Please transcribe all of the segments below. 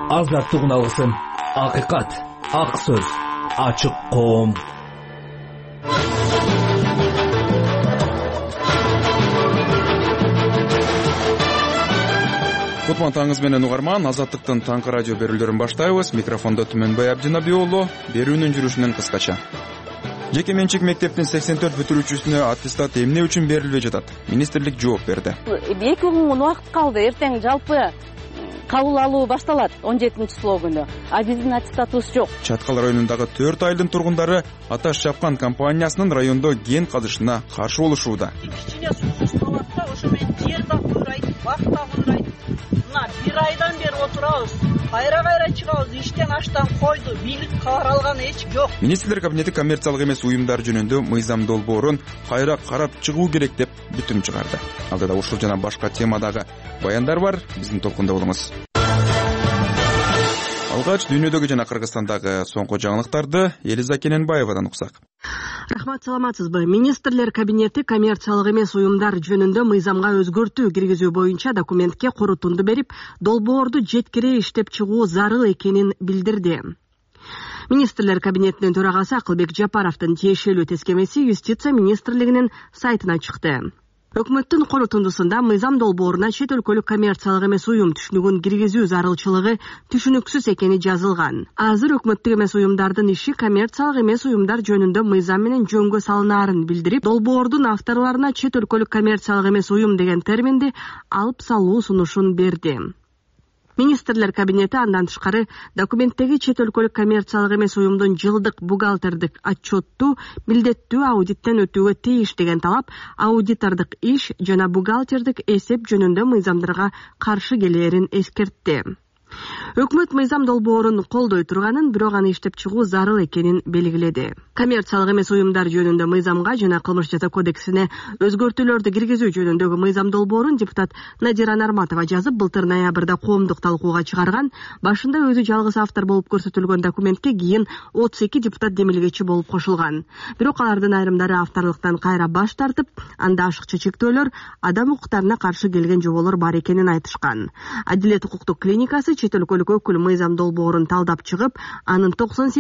азаттык алгысын, акыйкат, ак сөз, ачык коом. Кутман таңыз менен угарман, Азаттыктын таңкы радио берүүлөрүн баштайбыз. Микрофондо Түмөнбай Абдинабиулу. Берүүнүн жүрүшүнөн кыскача. Жеке менчик мектептин 84 бүтүрүүчүсүнө аттестат эмне үчүн берилбей жатат? Министрлик жооп берди. 2 күн убакыт калды. Эртең жалпы кабыл алуу башталат 17-числоо күнү. А биздин аттестатыбыз жок. Чаткал районундагы 4 айылдын тургундары Аташ Чапкан компаниясынын райондо ген казышына каршы болушууда. Кичине суу калат да, ошо менен жер да куйрайт, бак да куйрайт. Мына 1 айдан бери отурабыз. Кайра чыгабыз, иштен аштан койду, бийлик кабар алган эч жок. Министрлер кабинети коммерциялык эмес уюмдар жөнүндө мыйзам долбоорун кайра карап чыгуу керек деп бүтүм чыгарды. Алдыда ушул жана башка темадагы баяндар бар. Биздин толкунда болуңуз. Алгач дүйнөдөгү жана Кыргызстандагы соңку жаңылыктарды Элиза Кененбаевадан уксак. Рахмат, саламатсызбы? Министрлер кабинети коммерциялык эмес уюмдар жөнүндө мыйзамга өзгөртүү киргизүү боюнча документке корутунду берип, долбоорду жеткире иштеп чыгуу зарыл экенин билдирди. Министрлер кабинетинин төрагасы Акылбек Жапаровдун тиешелүү тескемеси Юстиция министрлигинин сайтына чыкты. Өкмөттүн корутундусунда мыйзам долбооруна чет өлкөлүк коммерциялык эмес уюм түшүнүгүн киргизүү зарылчылыгы түшүнүксүз экени жазылган. Азыр өкмөттүк эмес уюмдардын иши коммерциялык эмес уюмдар жөнүндө мыйзам менен жөнгө салынаарын билдирип, долбоордун авторлоруна чет өлкөлүк коммерциялык эмес уюм деген терминди алып салуу сунушун берди. Министрлер кабинети андан тышкары документтеги чет өлкөлүк коммерциялык эмес уюмдун жылдык бухгалтердик отчетту милдеттүү аудиттен өтүүгө тийиш деген талап аудитордук иш жана бухгалтердик эсеп жөнүндө мыйзамдарга каршы келээрин эскертти. Өкмөт мыйзам долбоорун колдой турганын, бирок аны иштеп чыгуу зарыл экенин белгиледи. Коммерциялык эмес уюмдар жөнүндө мыйзамга жана кылмыш жаза кодексине өзгөртүүлөрдү киргизүү жөнүндөгү мыйзам долбоорун депутат Надира Нарматова жазып, былтыр ноябрда коомдук талкууга чыгарган. Башында өзү жалгыз автор болуп көрсөтүлгөн документке кийин 32 депутат демилгечи болуп кошулган. Бирок алардын айрымдары авторлуктан кайра баш тартып, анда ашыкча чектөөлөр, адам укуктарына каршы келген жоболор бар экенин айтышкан. Адилет укуктук клиникасы чет өлкөлүк өкүл мыйзам долбоорун талдап чыгып, анын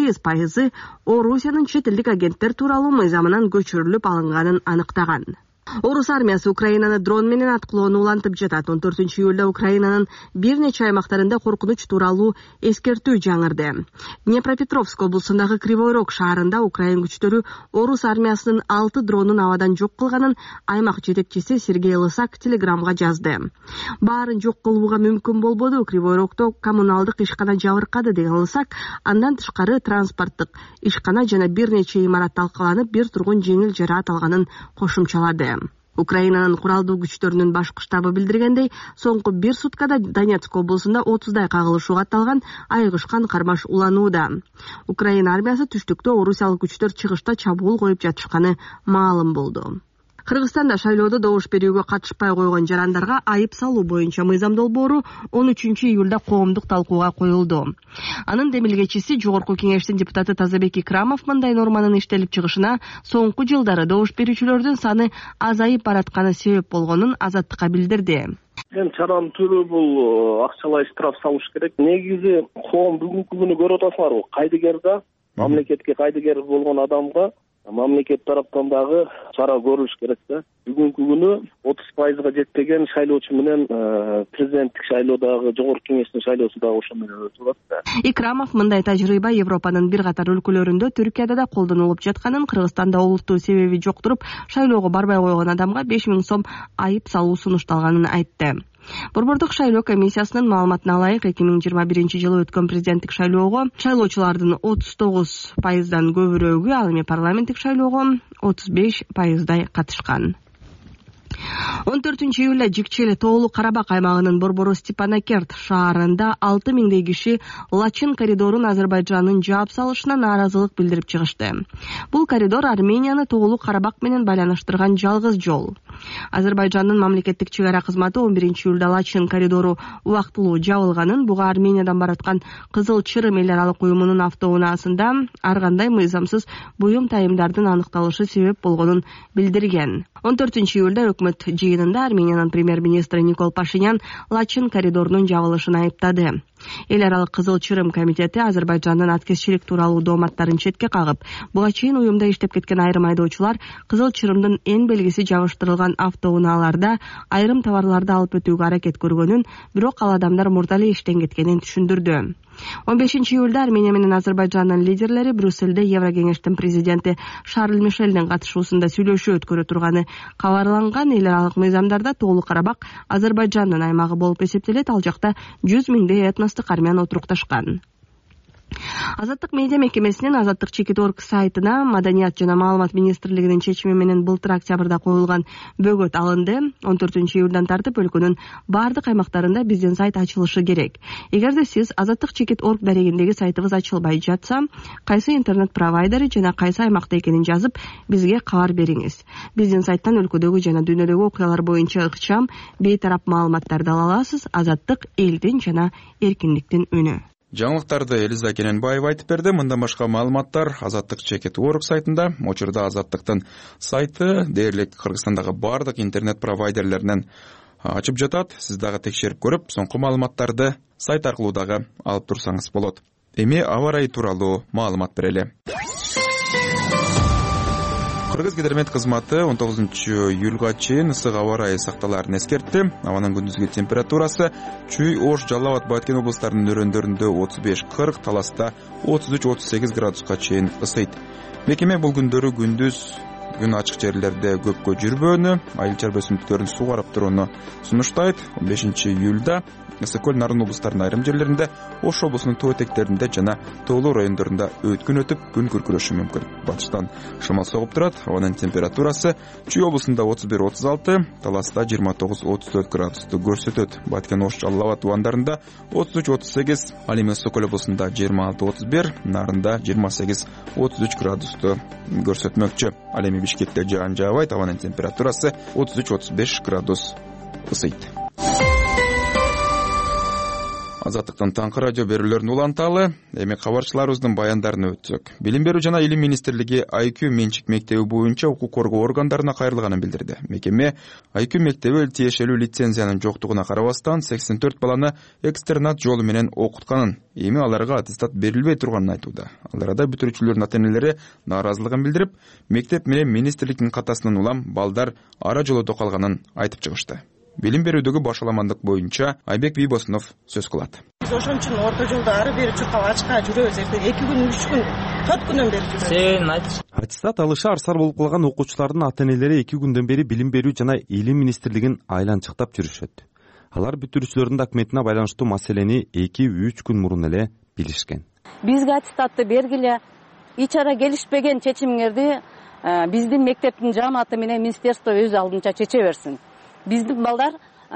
98% Орусиянын чет элдик агенттер тууралуу мыйзамынан көчүрүлүп алынганын аныктаган. Орус армиясы Украинаны дрон менен аткылоону улантып жатат. 14 июлда Украинанын бир нече аймактарында коркунуч тууралуу эскертүү жаңырды. Днепропетровск облусундагы Кривой Рог шаарында Украин күчтөрү Орус армиясынын 6 дронун абадан жок кылганын аймак жетекчиси Сергей Лысак телеграмга жазды. Баарын жок кылууга мүмкүн болбоду. Кривой Рогдо коммуналдык ишкана жабыркады деген Лысак, андан тышкары транспорттук ишкана жана бир нече имарат талкаланып, бир тургун жеңил жараат алганын кошумчалады. Украинанын куралдуу күчтөрүнүн башкы штабы билдиргендей, соңку 1 суткада Донецк облусунда 30дай кагылышууга атталган айгышкан кармаш уланууда. Украина армиясы түштүктө орусиялык күчтөр чыгышта чабуул коюп жатышканы маалым болду. Кыргызстанда шайлоодо добуш берүүгө катышпай койгон жарандарга айып салуу боюнча мыйзам долбоору 13 июлда коомдук талкууга коюлду. Анын демилгечиси Жогорку кеңештин депутаты Тазабек Икрамов мындай норманын иштелип чыгышына соңку жылдары добуш берүүчүлөрдүн саны азайып баратканы себеп болгонун Азаттыкка билдирди. Чаранын түрү бул акчалай штраф салыш керек. Негизи коом бүгүнкү күнү көрүп атасыңарбы, кайдыгерде мамлекетке кайдыгер болгон адамга мамлекет тараптан дагы чара көрүлүш керек да. Бүгүнкү күнү 30%га жетпеген шайлоочу менен президенттик шайлоодагы жогорку кеңештин шайлоосу дагы ошо менен өтүп атат. Икрамов мындай тажрыйба Европанын бир катар өлкөлөрүндө, Түркияда да колдонулуп жатканын, Кыргызстанда олуттуу себеби жок туруп шайлоого барбай койгон адамга 5000 сом айып салуу сунушталганын айтты. Борбордук шайлоо комиссиясынын маалыматына ылайык, 2021 жылы өткөн президенттик шайлоого шайлоочулардын 39%дан көбүрөөгү, ал эми парламенттик шайлоого 35%дай катышкан. 14 июлда Жикчели Тоолу Карабак аймагынын борбору Степанакерт шаарында 6000 киши Лачин коридорун Азербайжандын жаап салышына нааразылык билдирип чыгышты. Бул коридор Арменияны Тоолу Карабак менен байланыштырган жалгыз жол. Азербайжандын мамлекеттик чек ара кызматы 11 июлда Лачин коридору убактылуу жабылганын, буга Армениядан бараткан Кызыл Чырым эл аралык уюмунун автоунаасында ар кандай мыйзамсыз буюм тайымдардын аныкталышы себеп болгонун билдирген. 14 июлда өкмөт жыйынында Армениянын премьер-министри Никол Пашинян Лачин коридорунун жабылышын айыптады. Эл аралык Кызыл Чырым комитети Азербайжандын аткезчилик тууралуу дооматтарын четке кагып, буга чейин уюмда иштеп кеткен айрым айдоочулар Кызыл Чырымдын эң белгиси жабыштырылган автоунааларда айрым товарларды алып өтүүгө аракет көргөнүн, бирок ал адамдар мурда эле иштен кеткенин түшүндүрдү. 15-июлда Армения менен Азербайжандын лидерлери Брюссельде Еврокеңештин президенти Шарль Мишелдин катышуусунда сүйлөшүү өткөрө турганы кабарланган. Эл аралык мыйзамдарда Тоолуу Карабак Азербайжандын аймагы болуп эсептелет. Ал жакта 100 миңдей этностук армян отурукташкан. Азаттык медиа мекемесинин Азаттык Чекит.орг сайтына Маданият жана маалымат министрлигинин чечими менен былтыр октябрда коюлган бөгөт алынды. 14-июлдан тартып өлкөнүн бардык аймактарында биздин сайт ачылышы керек. Эгерде сиз Азаттык Чекит.орг дарегиндеги сайтыбыз ачылбай жатса, кайсы интернет провайдери жана кайсы аймакта экенин жазып, бизге кабар бериңиз. Биздин сайттан өлкөдөгү жана дүйнөдөгү окуялар боюнча ыкчам, бейтарап маалыматтарды ала аласыз. Азаттык элдин жана эркиндиктин үнү. Жаңылыктарды Элиза Кененбаева айтып берди. Мындан башка маалыматтар Азаттык Чекит.орг сайтында. Учурда Азаттыктын сайты дээрлик Кыргызстандагы бардык интернет провайдерлеринен ачып жатат. Сиз дагы текшерип көрүп, соңку маалыматтарды сайт аркылуу дагы алып турсаңыз болот. Эми аба ырайы тууралуу маалымат берели. Кыргыз гидромет кызматы 19-июлга чейин ысык аба ырайы сакталаарын эскертти. Абанын күндүзгү температурасы Чүй, Ош, Жалал абад, Баткен облустарынын өрөөндөрүндө 35-40, Таласта 33-38 градуска чейин ысыйт. Мекеме бул күндөрү күндүз күн ачык жерлерде көпкө жүрбөөнү, айыл-чарба өсүмдүктөрүн сугарып турууну сунуштайт. 15-июлда Ысык көл, Нарын облустарынын айрым жерлеринде, Ош облусунун тоо этектеринде жана тоолуу райондорунда өткүн өтүп, күн күркүрөшү мүмкүн. Батыштан шамал согуп турат. Абанын температурасы Чүй облусунда 31-36, Таласта 29-34 градусту көрсөтөт. Баткен, Ош, Жалал абад тубандарында 33-38, ал эми Ысык көл облусунда 26-31, Нарында 28-33 градусту көрсөтмөкчү. Ал эми Бишкекте жаан жаабайт. Абанын температурасы 33-35 градус ысыйт. Азаттыктын таңкы радио берүүлөрүн уланталы. Эми кабарчыларыбыздын баяндарын өтсөк. Билим берүү жана илим министрлиги IQ менчик мектеби боюнча укук коргоо органдарына кайрылганын билдирди. Мекеме IQ мектеби тиешелүү лицензиянын жоктугуна карабастан 84 баланы экстернат жолу менен окутканын, эми аларга аттестат берилбей турганын айтууда. Ал арада бүтүрүүчүлөрдүн ата-энелери нааразылыгын билдирип, мектеп менен министрликтин катасынан улам балдар ара жолдо калганын айтып чыгышты. Билим берүүдөгү башаламандык боюнча Айбек Бийбосунов сөз кылат. Биз ошон үчүн орто жолдо ары бери чуркап ачка жүрөбүз. Эртең 2 күн, 3 күн, 4 күндөн бери жүрөбүз. Аттестат алышы арсар болуп калган окуучулардын ата-энелери 2 күндөн бери Билим берүү жана илим министрлигин айланчыктап жүрүшөт. Алар бүтүрүүчүлөрдүн документине байланыштуу маселени 2-3 күн мурун эле билишкен. Бизге аттестатты бергиле, ичара келишпеген чечимиңерди биздин мектептин жааматы менен министерство өз алдынча чече берсин. Биздин балдар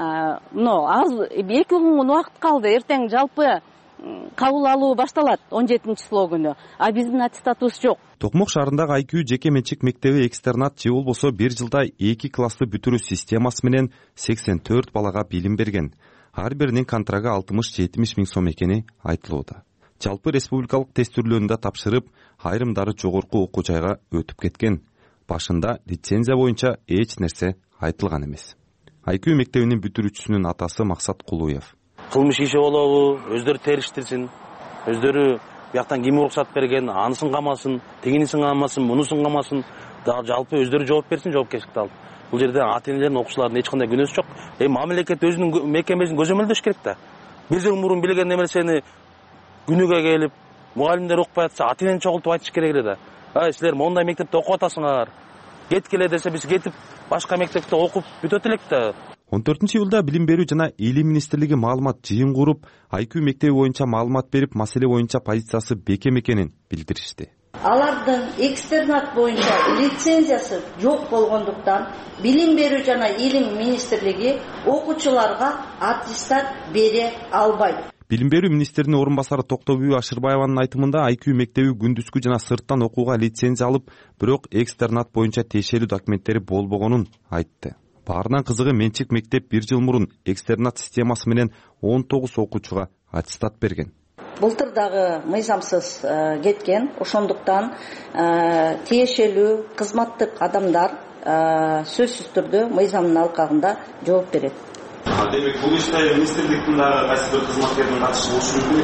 аз 2 күн убакыт калды. Эртең жалпы кабыл алуу башталат 17-числоо күнү. А биздин аттестатыбыз жок. Токмок шаарындагы IQ жеке менчик мектеби экстернат же болбосо 1 жылда 2 класстуу бүтүрүү системасы менен 84 балага билим берген. Ар биринин контрагы 60-70 миң сом экени айтылууда. Жалпы республикалык тест түрлөрүндө тапшырып, айрымдары жогорку окуу жайга өтүп кеткен. Башында лицензия боюнча эч нерсе айтылган эмес. IQ мектебинин бүтүрүүчүсүнүн атасы Максат Кулуев. Кылмыш иши болобу, өздөрү териштирсин, өздөрү бияктан ким уруксат берген, анысын камасын, тегинисин камасын, мунусун камасын, жалпы өздөрү жооп берсин, жоопкерчиликти алып. Бул жерде ата-энелердин, окуучулардын эч кандай күнөөсү жок. Мамлекет өзүнүн мекемесин көзөмөлдөш керек да. 1 жыл мурун билген нерсени күнүгө келип, мугалимдер окупай атса, ата-энени чогултуп айтыш керек эле да. Силер мондай мектепте окуп атасыңар. Кеткиле десе биз кетип башка мектепте окуп бүтөт элек да. 14-июлда Билим берүү жана илим министрлиги маалымат жыйын куруп, IQ мектеби боюнча маалымат берип, маселе боюнча позициясы бекем экенин билдиришти. Алардын экстернат боюнча лицензиясы жок болгондуктан Билим берүү жана илим министрлиги окуучуларга аттестат бере албайт. Билим берүү министринин орун басары Токтобүй Ашырбаеванын айтымында IQ мектеби күндүзгү жана сырттан окууга лицензия алып, бирок экстернат боюнча тиешелүү документтери болбогонун айтты. Баарынан кызыгы менчик мектеп 1 жыл мурун экстернат системасы менен 19 окуучуга аттестат берген. Былтыр дагы мыйзамсыз кеткен, ошондуктан тиешелүү кызматтык адамдар сөзсүз түрдө мыйзамдын алкагында жооп берет. Демек бул иште министрликтин дагы кайсы бир кызматкердин катышы болушу мүмкүн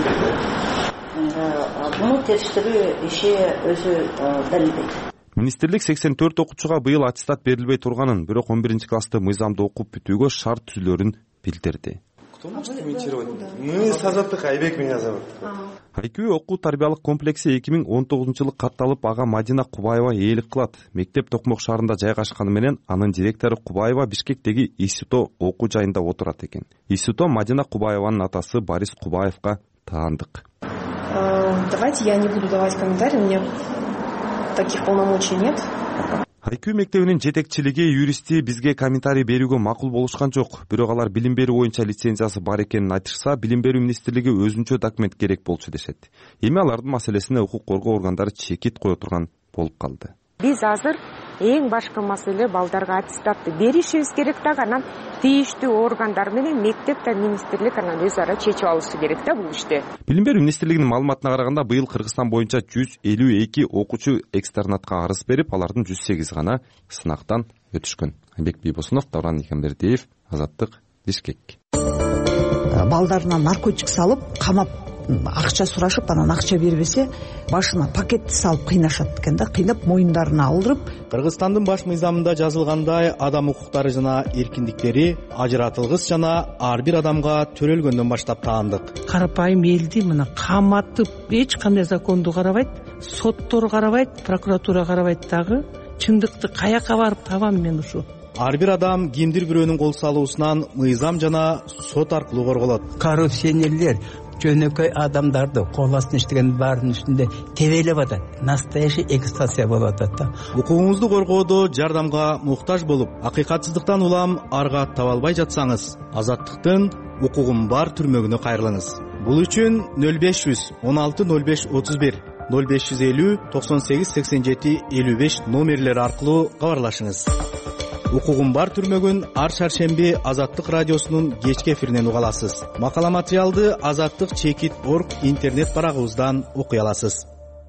экен. Буну териштирүү иши өзү далилдейт. Министрлик 84 окуучуга быйыл аттестат берилбей турганын, бирок 11-класста мыйзамды окуп бүтүүгө шарт түзүлөрүн билдирди. Кто может комментировать? Мы с Азаттык, Айбек меня зовут. Айкүү окуу тарбиялык комплекси 2019-жылы катталып, ага Мадина Кубаева ээлик кылат. Мектеп Токмок шаарында жайгашканы менен анын директору Кубаева Бишкектеги ИСУТО окуу жайында отурат экен. ИСУТО Мадина Кубаеванын атасы Борис Кубаевга таандык. Давайте я не буду давать комментарий, у меня таких полномочий нет. Айкүү мектебинин жетекчилиги, юристи бизге комментарий берүүгө макул болушкан жок. Бирок алар билим берүү боюнча лицензиясы бар экенин айтышса, билим берүү министрлиги өзүнчө документ керек болчу дешет. Эми алардын маселесине укук коргоо органдары чекит кое турган болуп калды. Биз азыр эң башкы маселе балдарга аттестатты беришибиз керек да, анан тийиштүү органдар менен мектеп да министрлик анан өз ара чечип алышы керек да бул ишти. Билим берүү министрлигинин маалыматына караганда, быйыл Кыргызстан боюнча 152 окуучу экстернатка арыз берип, алардын 108 гана сынактан өтүшкөн. Айбек Бийбосунов, Давран Никембердиев, Азаттык, Бишкек. Балдарына наркотик салып, камап акча сурашып, анан акча бербесе, башына пакетти салып кыйнашат экен да, кыйнап моюндарына алдырып. Кыргызстандын баш мыйзамында жазылгандай, адам укуктары жана эркиндиктери ажыратылгыс жана ар бир адамга төрөлгөндөн баштап таандык. Карапайым элди мына каматып, эч кандай законду карабайт, соттор карабайт, прокуратура карабайт дагы. Чындыкты каяка барып табам мен ушу? Ар бир адам кимдир бирөөнүн кол салуусунан мыйзам жана сот аркылуу корголот. Коррупционерлер жөнөкөй адамдарды кол астына иштеген баардын үстүндө тебелеп атат. Настоящий эксплуатация болуп атат да. Укугуңузду коргоодо жардамга муктаж болуп, акыйкатсыздыктан улам арга таба албай жатсаңыз, Азаттыктын укугум бар түрмөгүнө кайрылыңыз. Бул үчүн 0500 16 05 31 0550 98 87 55 номерлери аркылуу кабарлашыңыз. Укугум бар түрмөгүн ар шаршемби Азаттык радиосунун кечки эфиринен уга аласыз. Макала материалды azattik.org интернет барагыбыздан окуй аласыз.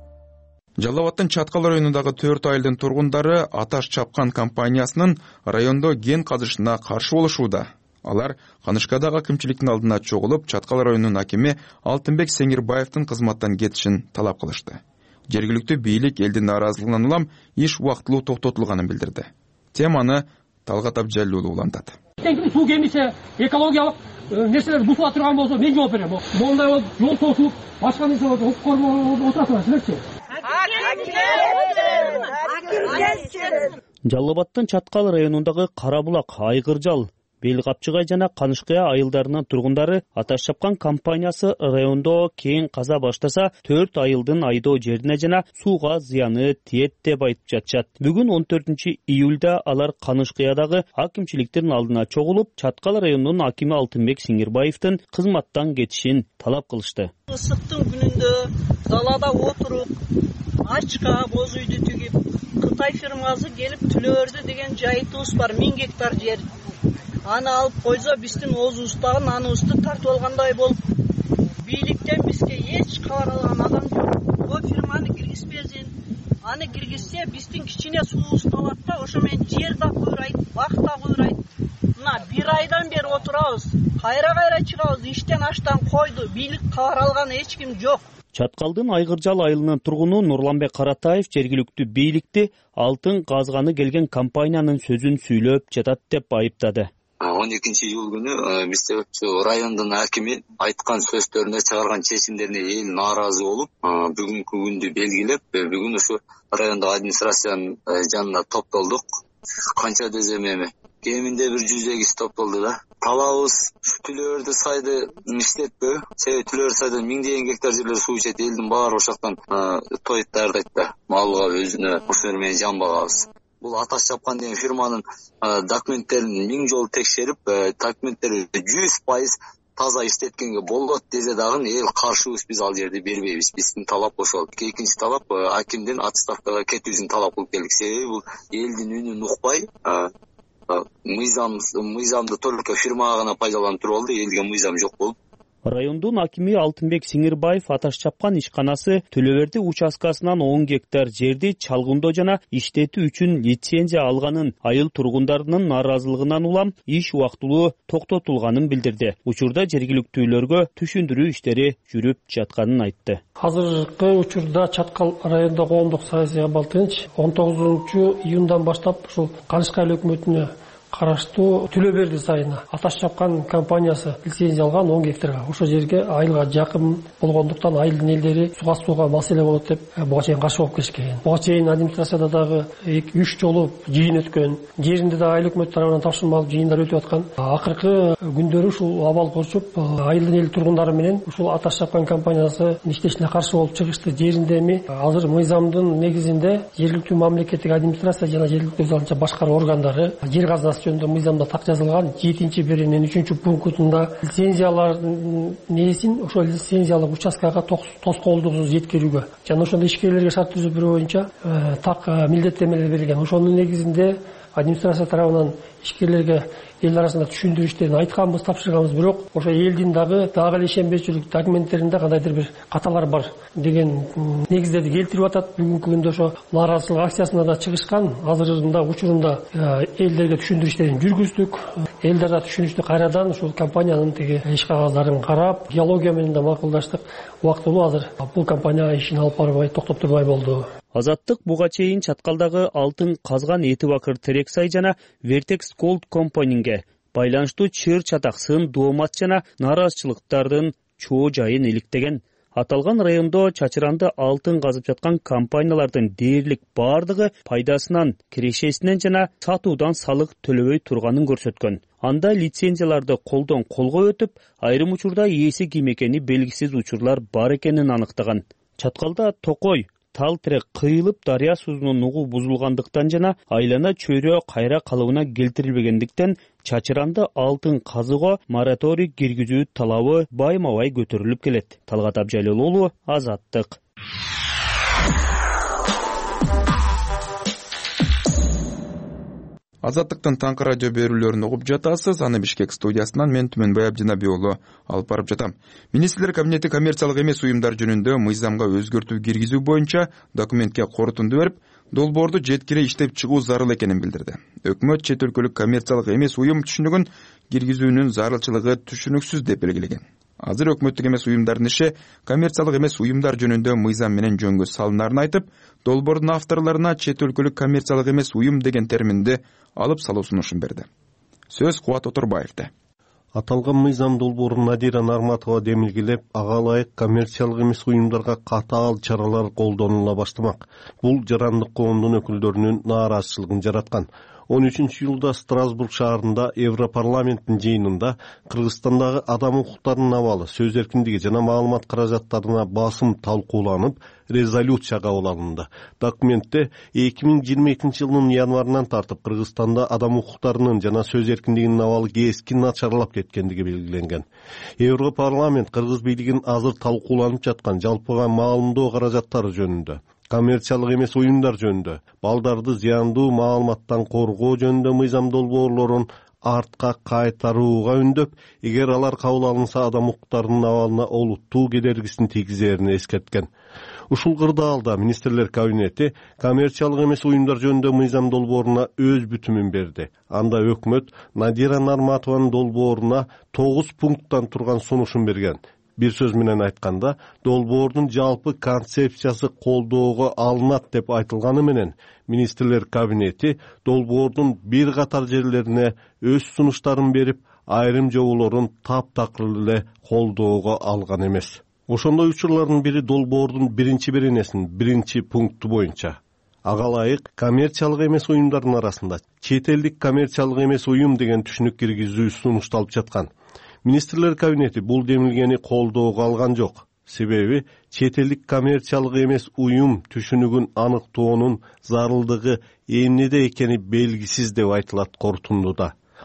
Жалал Абадтын Чаткал районундагы 4 айылдын тургундары Аташ Чапкан компаниясынын райондо ген казышына каршы болушууда. Алар Канышкадагы акимчиликтин алдына чогулуп, Чаткал районунун акими Алтынбек Сеңирбаевдин кызматтан кетишин талап кылышты. Жергиликтүү бийлик элдин нааразылыгынан улам иш убактылуу токтотулганын билдирди. Теманы Талгат Абжалиулу улантат. Суу кемисе экологиялык нерселер бузула турган болсо мен жооп берем. Мондай болуп жол тосулуп, башка нерсе болуп, укук коргоо отурасыңар силерчи? Жалал Абадтын Чаткал районундагы Карабулак, Айгыржал, Белгапчыгай жана Канышкая айылдарынын тургундары Аташ Чапкан компаниясы райондо кең каза баштаса 4 айылдын айдоо жерине жана сууга зыяны тиет деп айтып жатышат. Бүгүн 14-июлда алар Канышкаядагы акимчиликтин алдына чогулуп, Чаткал районунун акими Алтынбек Сеңирбаевдин кызматтан кетишин талап кылышты. Ысыктын күнүндө далада отуруп, ачка боз үйдү тигип, Кытай фирмасы келип Түлөөрдү деген жайытыбыз бар, 1000 гектар жер. Аны алып койсо биздин оозубуздагы наныбызды тартып алгандай болуп, бийликтен бизге эч кабар алган адам жок. Бул фирманы киргизбесин. Аны киргизсе биздин кичине суубузду алат да, ошо менен жер да куйрайт, бак да куйрайт. Мына 1 айдан бери отурабыз. Кайра чыгабыз, иштен аштан койду. Бийлик кабар алган эч ким жок. Чаткалдын Айгыржал айылынын тургуну Нурланбек Каратаев жергиликтүү бийликти алтын казганы келген компаниянын сөзүн сүйлөп жатат деп айыптады. 12-июл күнү бизде райондун акими айткан сөздөрүнө, чыгарган чечимдерине эл нааразы болуп, бүгүнкү күндү белгилеп, бүгүн ушу райондогу администрациянын жанына топтолдук. Канча десем эми кеминде 100 киши топтолду да. Талабыбыз Түлөөрдү сайды иштетпөө. Себеби Түлөөр сайдан 1000 гектар жерлер суу ичет, элдин баары ошоктон той даярдайт да. Малга өзүнө ошол менен жан багабыз. Бул Аташ Чапкан деген фирманын документтерин 1000 жолу текшерип, документтери 100% таза иштеткенге болот десе дагы эл каршыбыз, биз ал жерди бербейбиз. Биздин талап ошол. Экинчи талап акимдин отставкага кетүүсүн талап кылып келдик. Себеби бул элдин үнүн укпай, мыйзамды только фирмага гана пайдаланып туруп алды, элге мыйзам жок болуп, Райондун акими Алтынбек Сиңирбаев аташ чапкан ишканасы Төлө Берди участкасынан 10 гектар жерди чалгындоо жана иштетүү үчүн лицензия алганын, айыл тургундарынын нааразылыгынан улам иш убактылуу токтотулганын билдирди. Учурда жергиликтүүлөргө түшүндүрүү иштери жүрүп жатканын айтты. Азыркы учурда Чаткал райондо коомдук саясий абал тынч 19-июндан баштап ушул Канышка айыл өкмөтүнө караштуу Төлө Берди сайына аташ чапкан компаниясы лицензия алган 10 гектарга. Ошол жерге айылга жакын болгондуктан айылдын элдери суга сууга маселе болот деп буга чейин каршы болуп келишкен. Буга чейин администрацияда дагы 2-3 жолу жыйын өткөн. Жеринде да айыл өкмөтү тарабынан тапшырма алып жыйындар өтүп аткан. Акыркы күндөрү ушул абал кочуп айылдын эл тургундары менен ушул аташ чапкан компаниясы иштешине каршы болуп чыгышты. Жеринде эми азыр мыйзамдын негизинде жергиликтүү мамлекеттик администрация жана жергиликтүү өз алдынча башкаруу органдары жер казынасы жөнүндө мыйзамда так жазылган 7-беренин 3-пунктунда лицензиялардын несин ошол лицензиялык участкага тоскоолдуксуз жеткирүүгө жана ошондо ишкерлерге шарт түзүү берүү боюнча так милдеттенмелер берилген. Ошонун негизинде администрация тарабынан ишкерлерге эл арасында түшүндүрүү иштерин айтканбыз, тапшырганбыз, бирок ошо элдин дагы эле ишенбечүлүк документтеринде кандайдыр бир каталар бар деген негиздерди келтирип атат. Бүгүнкү күндө ошо нааразычылык акциясына да чыгышкан. Азырында учурунда элдерге түшүндүрүү иштерин жүргүздүк. Элдер да түшүнүштү, кайрадан ушул компаниянын тиги иш кагаздарын карап, геология менен да макулдаштык. Убактылуу азыр бул компания ишин алып барбай, токтоп турбай болду. Азаттык буга чейин Чаткалдагы алтын казган Эти Бакыр Терексай жана Vertex Gold компанийге байланыштуу чыр чатак, сын, доомат жана нааразычылыктардын чоо жайын иликтеген. Аталган райондо чачыранды алтын казып жаткан компаниялардын дээрлик бардыгы пайдасынан, кирешесинен жана сатуудан салык төлөбөй турганын көрсөткөн. Анда лицензияларды колдон колго өтүп, айрым учурда ээси ким экени белгисиз учурлар бар экенин аныктаган. Чаткалда Токой тал тирек кыйылып дарыя суунун нугу бузулгандыктан жана айлана чөйрө кайра калыбына келтирилбегендиктен чачыранды алтын казууга мораторий киргизүү талабы байма-бай көтөрүлүп келет. Талгат Абжалил уулу, Азаттык. Азаттыктын таңкы радио берүүлөрүн угуп жатасыз. Аны Бишкек студиясынан мен Түмөнбай Абдинаби уулу алып барып жатам. Министрлер кабинети коммерциялык эмес уюмдар жөнүндө мыйзамга өзгөртүү киргизүү боюнча документке корутунду берип, долбоорду жеткире иштеп чыгуу зарыл экенин билдирди. Өкмөт чет өлкөлүк коммерциялык эмес уюм түшүнүгүн киргизүүнүн зарылчылыгы түшүнүксүз деп белгилеген. Азыр өкмөттүк эмес уюмдардын иши коммерциялык эмес уюмдар жөнүндө мыйзам менен жөнгө салынарын айтып, долбоордун авторлоруна чет ылкөлүк коммерциялык эмес уюм деген терминди алып салуу сунушун берди. Сөз Кубат Отурбаевде. Аталган мыйзам долбоорун Надира Нарматова демилгелеп, ага ылайык коммерциялык эмес уюмдарга катаал чаралар колдонула баштамак. Бул жарандык коомдун өкүлдөрүнүн нааразычылыгын жараткан. 13-июлда Страсбург шаарында Европарламенттин жыйынында Кыргызстандагы адам укуктарынын абалы, сөз эркиндиги жана маалымат каражаттарына басым талкууланып, резолюция кабыл алынды. Документте 2022-жылдын январынан тартып Кыргызстанда адам укуктарынын жана сөз эркиндигинин абалы кескин начарлап кеткендиги белгиленген. Европарламент Кыргыз бийлигин азыр талкууланып жаткан жалпыга маалымдоо каражаттары жөнүндө, коммерциялык эмес уюмдар жөнүндө, балдарды зыяндуу маалыматтан коргоо жөнүндө мыйзам долбоорлорун артка кайтарууга үндөп, эгер алар кабыл алынса адам укуктарынын абалына олуттуу кедергисин тийгизерин эскерткен. Ушул кырдаалда министрлер кабинети коммерциялык эмес уюмдар жөнүндө мыйзам долбооруна өз бүтүмүн берди. Анда өкмөт Надира Нарматованын долбооруна 9 пункттан турган сунушун берген. Бир сөз менен айтканда, долбоордун жалпы концепциясы колдоого алынат деп айтылганы менен, министрлер кабинети долбоордун бир катар жерлерине өз сунуштарын берип, айрым жоболорун таптакыр эле колдоого алган эмес. Ошондой учурлардын бири долбоордун биринчи беренесинин биринчи пункту боюнча. Ага ылайык коммерциялык эмес уюмдардын арасында чет элдик коммерциялык эмес уюм деген түшүнүк киргизүү сунушталып жаткан. Министрлер кабинети бул демилгени колдоого алган жок. Себеби чет элдик коммерциялык эмес уюм түшүнүгүн аныктоонун зарылдыгы эмнеде экени белгисиз деп айтылат корутундуда.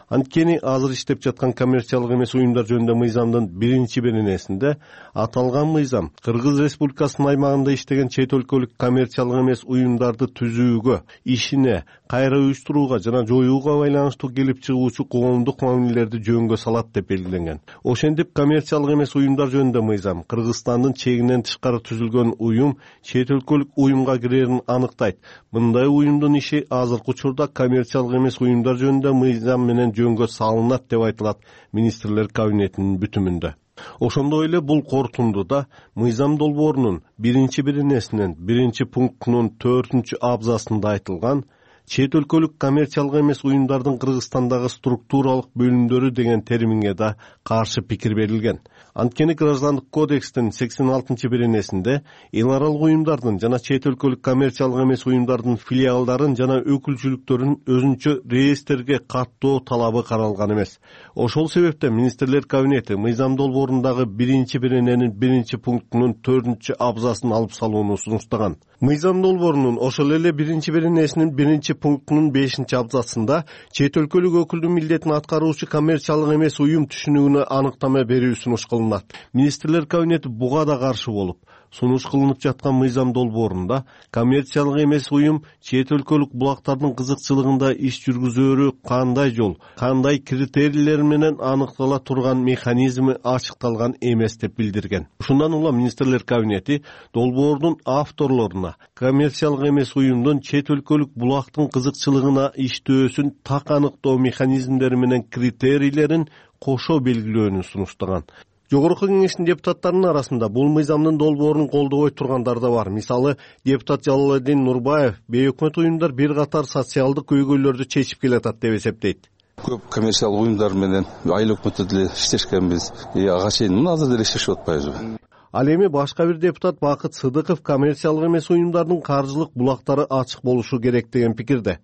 Анткени азыр иштеп жаткан коммерциялык эмес уюмдар жөнүндө мыйзамдын 1-беренесинде аталган мыйзам Кыргыз Республикасынын аймагында иштеген чет өлкөлүк коммерциялык эмес уюмдарды түзүүгө, ишине кайра уюштурууга жана жоюуга байланыштуу келип чыгуучу коомдук мамилелерди жөнгө салат деп белгиленген. Ошентип коммерциялык эмес уюмдар жөнүндө мыйзам Кыргызстандын чегинен тышкары түзүлгөн уюм чет өлкөлүк уюмга кирерин аныктайт. Мындай уюмдун иши азыркы учурда коммерциялык эмес уюмдар жөнүндө мыйзам менен жөнгө салынат деп айтылат министрлер кабинетинин бүтүмүндө. Ошондой эле бул корутундуда мыйзам долбоорунун 1-беренесинин 1-пунктунун 4-абзасында айтылган чет өлкөлүк коммерциялык эмес уюмдардын Кыргызстандагы структуралык бөлүмдөрү деген терминге да каршы пикир берилген. Анткени Граждандык кодекстин 86-беренесинде эл аралык уюмдардын жана чет өлкөлүк коммерциялык эмес уюмдардын филиалдарын жана өкүлчүлүктөрүн өзүнчө реестрге каттоо талабы каралган эмес. Ошол себептен министрлер кабинети мыйзам долбоорундагы 1-берененин 1-пунктунун 4-абзасын алып салууну сунуштаган. Мыйзам долбоорунун ошол эле 1-беренесинин 1-пунктунун 5-абзасында чет өлкөлүк өкүлдүн милдетин аткаруучу коммерциялык эмес уюм түшүнүгүнө аныктама берүү сунуш кылынат. Министрлер кабинети буга да каршы болуп, сунуш кылынып жаткан мыйзам долбоорунда коммерциялык эмес уюм чет өлкөлүк булактардын кызыкчылыгында иш жүргүзөөрү кандай жол, кандай критерийлер менен аныктала турган механизми ачыкталган эмес деп билдирген. Ушундан улам министрлер кабинети долбоордун авторлоруна коммерциялык эмес уюмдун чет өлкөлүк булактын кызыкчылыгына иштөөсүн так аныктоо механизмдери менен критерийлерин кошо белгилөөнү сунуштаган. Жогорку кеңештин депутаттарынын арасында бул мыйзамдын долбоорун колдобой тургандар да бар. Мисалы, депутат Жалалдин Нурбаев бейөкмөт уюмдар бир катар социалдык көйгөйлөрдү чечип келатат деп эсептейт. Көп коммерциялык уюмдар менен айыл өкмөттө деле иштешкенбиз. Ага чейин мына азыр деле иштешип атпайбызбы? Ал эми башка бир депутат Бакыт Сыдыков коммерциялык эмес уюмдардын каржылык булактары ачык болушу керек деген пикирде.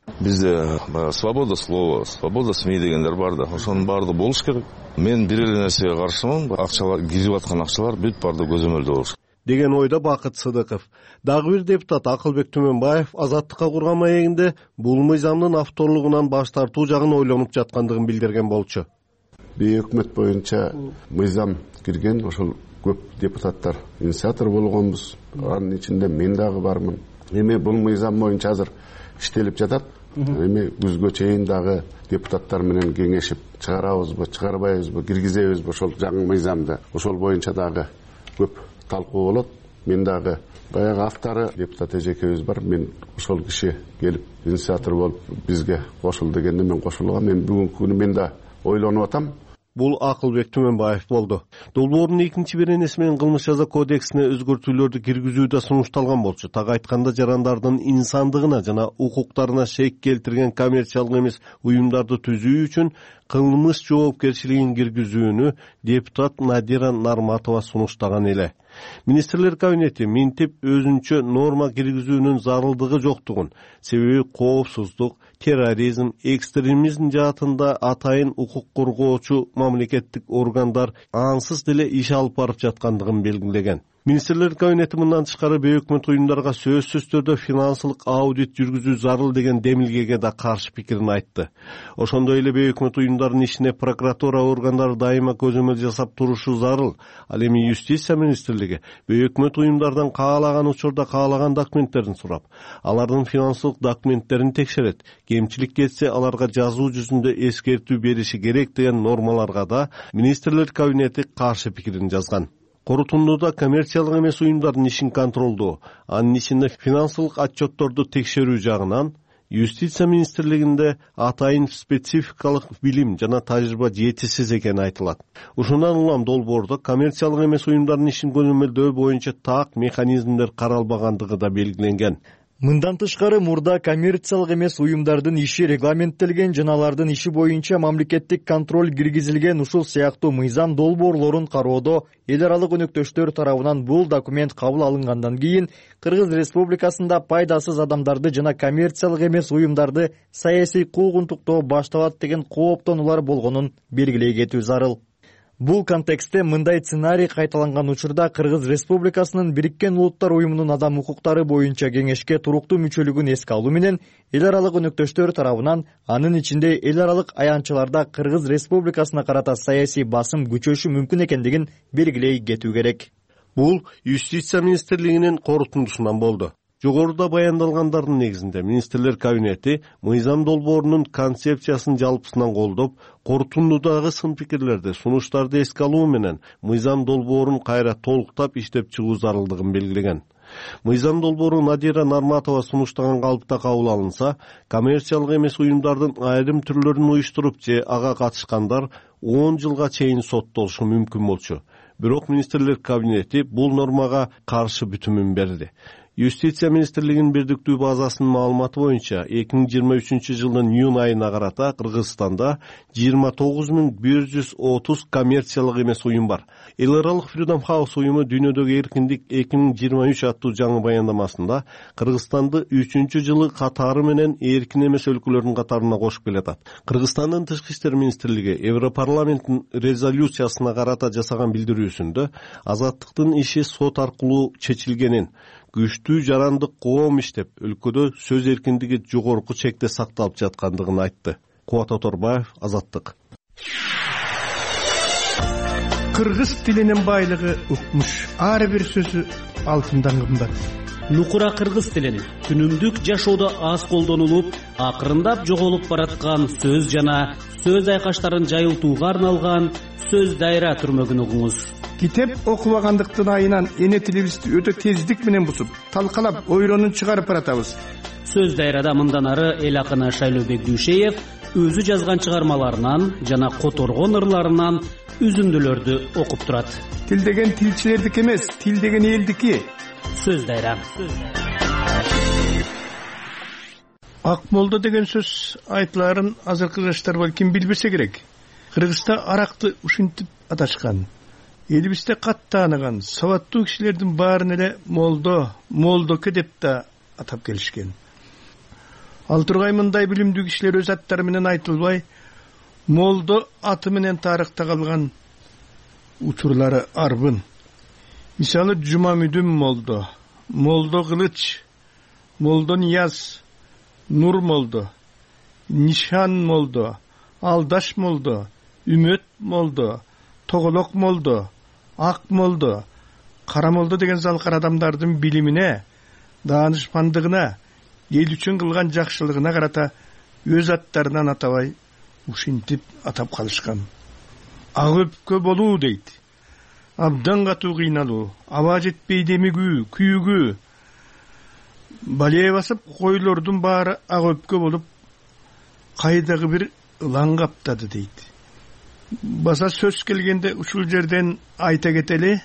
Бизде свобода слова, свобода СМИ дегендер бар да, ошонун баардыгы болуш керек. Мен бир эле нерсеге каршымын, акчалар кирип аткан акчалар бүт баардыгы көзөмөлдө болуш деген ойдо Бакыт Сыдыков. Дагы бир депутат Акылбек Түмөнбаев Азаттыкка курган маегинде бул мыйзамдын авторлугунан баш тартуу жагын ойлонуп жаткандыгын билдирген болчу. Бейөкмөт боюнча мыйзам кирген, ошол көп депутаттар инициатор болгонбуз. Анын ичинде мен дагы бармын. Эми бул мыйзам боюнча азыр иштелип жатат. Эми күзгө чейин дагы депутаттар менен кеңешип чыгарабызбы, чыгарбайбызбы, киргизебизби ошол жаңы мыйзамды. Ошол боюнча дагы көп талкуу болот. Мен дагы баягы автору депутат эжекебиз бар. Мен ошол киши келип инициатор болуп бизге кошул дегенде мен кошулгам. Мен бүгүнкү күнү мен да ойлонуп атам. Бул Акылбек Түмөнбаев болду. Долбоордун 2-беренеси менен кылмыш жаза кодексине өзгөртүүлөрдү киргизүү да сунушталган болчу. Так айтканда жарандардын инсандыгына жана укуктарына шек келтирген коммерциялык эмес уюмдарды түзүү үчүн кылмыш жоопкерчилигин киргизүүнү депутат Надира Нарматова сунуштаган эле. Министрлер кабинети минтип өзүнчө норма киргизүүнүн зарылдыгы жоктугун, себеби коопсуздук, терроризм, экстремизм жаатында атайын укук коргоочу мамлекеттик органдар ансыз деле иш алып барып жаткандыгын белгилеген. Министрлер кабинети мындан тышкары бейөкмөт уюмдарга сөзсүз түрдө финансылык аудит жүргүзүү зарыл деген демилгеге да каршы пикирин айтты. Ошондой эле бейөкмөт уюмдардын ишине прокуратура органдары дайыма көзөмөл жасап турушу зарыл. Ал эми юстиция министрлиги бейөкмөт уюмдардан каалаган учурда каалаган документтерин сурап, алардын финансылык документтерин текшерет. Кемчилик кетсе аларга жазуу жүзүндө эскертүү бериши керек деген нормаларга да министрлер кабинети каршы пикирин жазган. Корутундуда коммерциялык эмес уюмдардын ишин контролдоо, анын ичинде финансылык отчетторду текшерүү жагынан юстиция министрлигинде атайын спецификалык билим жана тажрыйба жетишсиз экени айтылат. Ушундан улам долбоордо коммерциялык эмес уюмдардын ишин көзөмөлдөө боюнча так механизмдер каралбагандыгы да белгиленген. Мындан тышкары мурда коммерциялык эмес уюмдардын иши регламенттелген жана алардын иши боюнча мамлекеттик контроль киргизилген ушул сыяктуу мыйзам долбоорлорун кароодо эл аралык өнөктөштөр тарабынан бул документ кабыл алынгандан кийин Кыргыз Республикасында пайдасыз адамдарды жана коммерциялык эмес уюмдарды саясий куугунтуктоо башталат деген кооптонуулар болгонун белгилей кетүү зарыл. Бул контекстте мындай сценарий кайталанган учурда Кыргыз Республикасынын Бириккен Улуттар Уюмунун адам укуктары боюнча кеңешке туруктуу мүчөлүгүн эске алуу менен эл аралык өнөктөштөр тарабынан, анын ичинде эл аралык аянтчыларда Кыргыз Республикасына карата саясий басым күчөшү мүмкүн экендигин белгилей кетүү керек. Бул Юстиция министрлигинин корутундусунан болду. Жогоруда баяндалгандардын негизинде министрлер кабинети мыйзам долбоорунун концепциясын жалпысынан колдоп, корутундудагы сын пикирлерди, сунуштарды эске алуу менен мыйзам долбоорун кайра толуктап иштеп чыгуу зарылдыгын белгилеген. Мыйзам долбоору Надира Нарматова сунуштаган калыпта кабыл алынса, коммерциялык эмес уюмдардын айрым түрлөрүн уюштуруп же ага катышкандар 10 жылга чейин соттолушу мүмкүн болчу. Бирок министрлер кабинети бул нормага каршы бүтүмүн берди. Юстиция министрлигинин бирдиктүү базасынын маалыматы боюнча 2023 жылдын июнь айына карата Кыргызстанда 29130 коммерциялык эмес уюм бар. Эл аралык Freedom House уюму Дүйнөдөгү эркиндик 2023 аттуу жаңы баяндамасында Кыргызстанды 3-чү жылы катары менен эркин эмес өлкөлөрдүн катарына кошуп келатат. Кыргызстандын тышкы иштер министрлиги Европарламенттин резолюциясына карата жасаган билдирүүсүндө азаттыктын иши сот аркылуу чечилгенин, күчтүү жарандык коом иштеп, өлкөдө сөз эркиндиги жогорку чекте сакталып жаткандыгын айтты. Кубат Оторбаев, Азаттык. Кыргыз тилинин байлыгы укмуш. Ар бир сөзү алтындан кымбат. Нукура кыргыз тилин күнүмдүк жашоодо аз колдонулуп, акырындап жоголуп бараткан сөз жана сөз айкаштарын жайылтууга арналган сөз дайра түрмөгүн угуңуз. Китеп окубагандыктын айынан эне тилибизди өтө тездик менен бусуп, талкалап, ойронун чыгарып баратабыз. Сөз дайрада мындан ары эл акыны Шайлообек Дүйшеев өзү жазган чыгармаларынан жана которгон ырларынан үзүндүлөрдү окуп турат. Тил деген тилчилердики эмес, тил деген элдики. Сөз дайра. Акмолдо деген сөз айтыларын азыркы жаштар балким билбесе керек. Кыргызда аракты ушинтип аташкан. Элибизде кат тааныган сабаттуу кишилердин баарын эле молдоке деп да атап келишкен. Ал тургай мындай билимдүү кишилер өз аттары менен айтылбай, молдо аты менен тарыхта калган учурлары арбын. Мисалы Жумамүдүн молдо, молдо Кылыч, молдо Нияз, Нур молдо, Нишан молдо, Алдаш молдо, Үмөт молдо, Тоголок молдо, Ак молдо, Кара молдо деген залкар адамдардын билимине, даанышмандыгына, эл үчүн кылган жакшылыгына карата өз аттарынан атабай ушинтип атап калышкан. Ак өпкө болуу дейт. Абдан катуу кыйналуу, аба жетпей демигүү, күйүгүү. Балее басып койлордун баары ак өпкө болуп, кайдагы бир ылаң каптады дейт. Баса сөз келгенде ушул жерден айта кетели,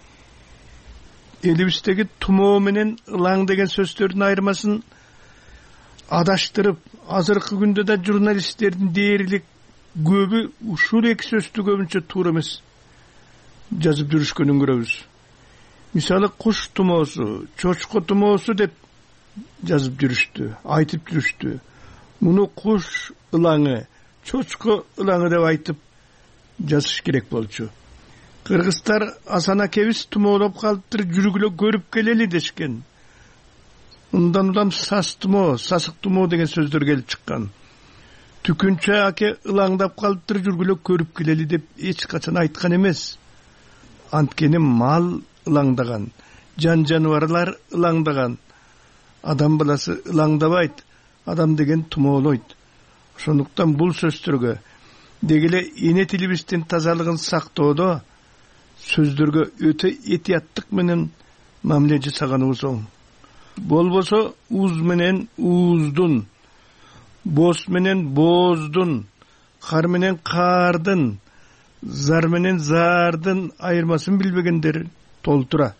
элибиздеги тумоо менен ылаң деген сөздөрдүн айырмасын адаштырып, азыркы күндө да журналисттердин дээрлик көбү ушул эки сөздү көбүнчө туура эмес жазып жүрүшкөнүн көрөбүз. Мисалы куш тумоосу, чочко тумоосу деп жазып жүрүштү, айтып жүрүштү. Муну куш ылаңы, чочко ылаңы деп айтып жазыш керек болчу. Кыргыздар Асан акебиз тумоолоп калыптыр, жүргүлө көрүп келели дешкен. Ундан улам сас тумоо, сасык тумоо деген сөздөр келип чыккан. Түкүнчө аке ылаңдап калыптыр, жүргүлө көрүп келели деп эч качан айткан эмес. Анткени мал ылаңдаган, жан-жаныбарлар ылаңдаган. Адам баласы ылаңдабайт, адам деген тумоолойт. Ошондуктан бул сөздөргө дегеле эне тилибиздин тазалыгын сактоодо сөздөргө өтө этияттык менен мамиле жасаганыбыз оң. Болбосо уз менен ууздун, боз менен бооздун, кар менен каардын, зар менен зардын айырмасын билбегендер толтура.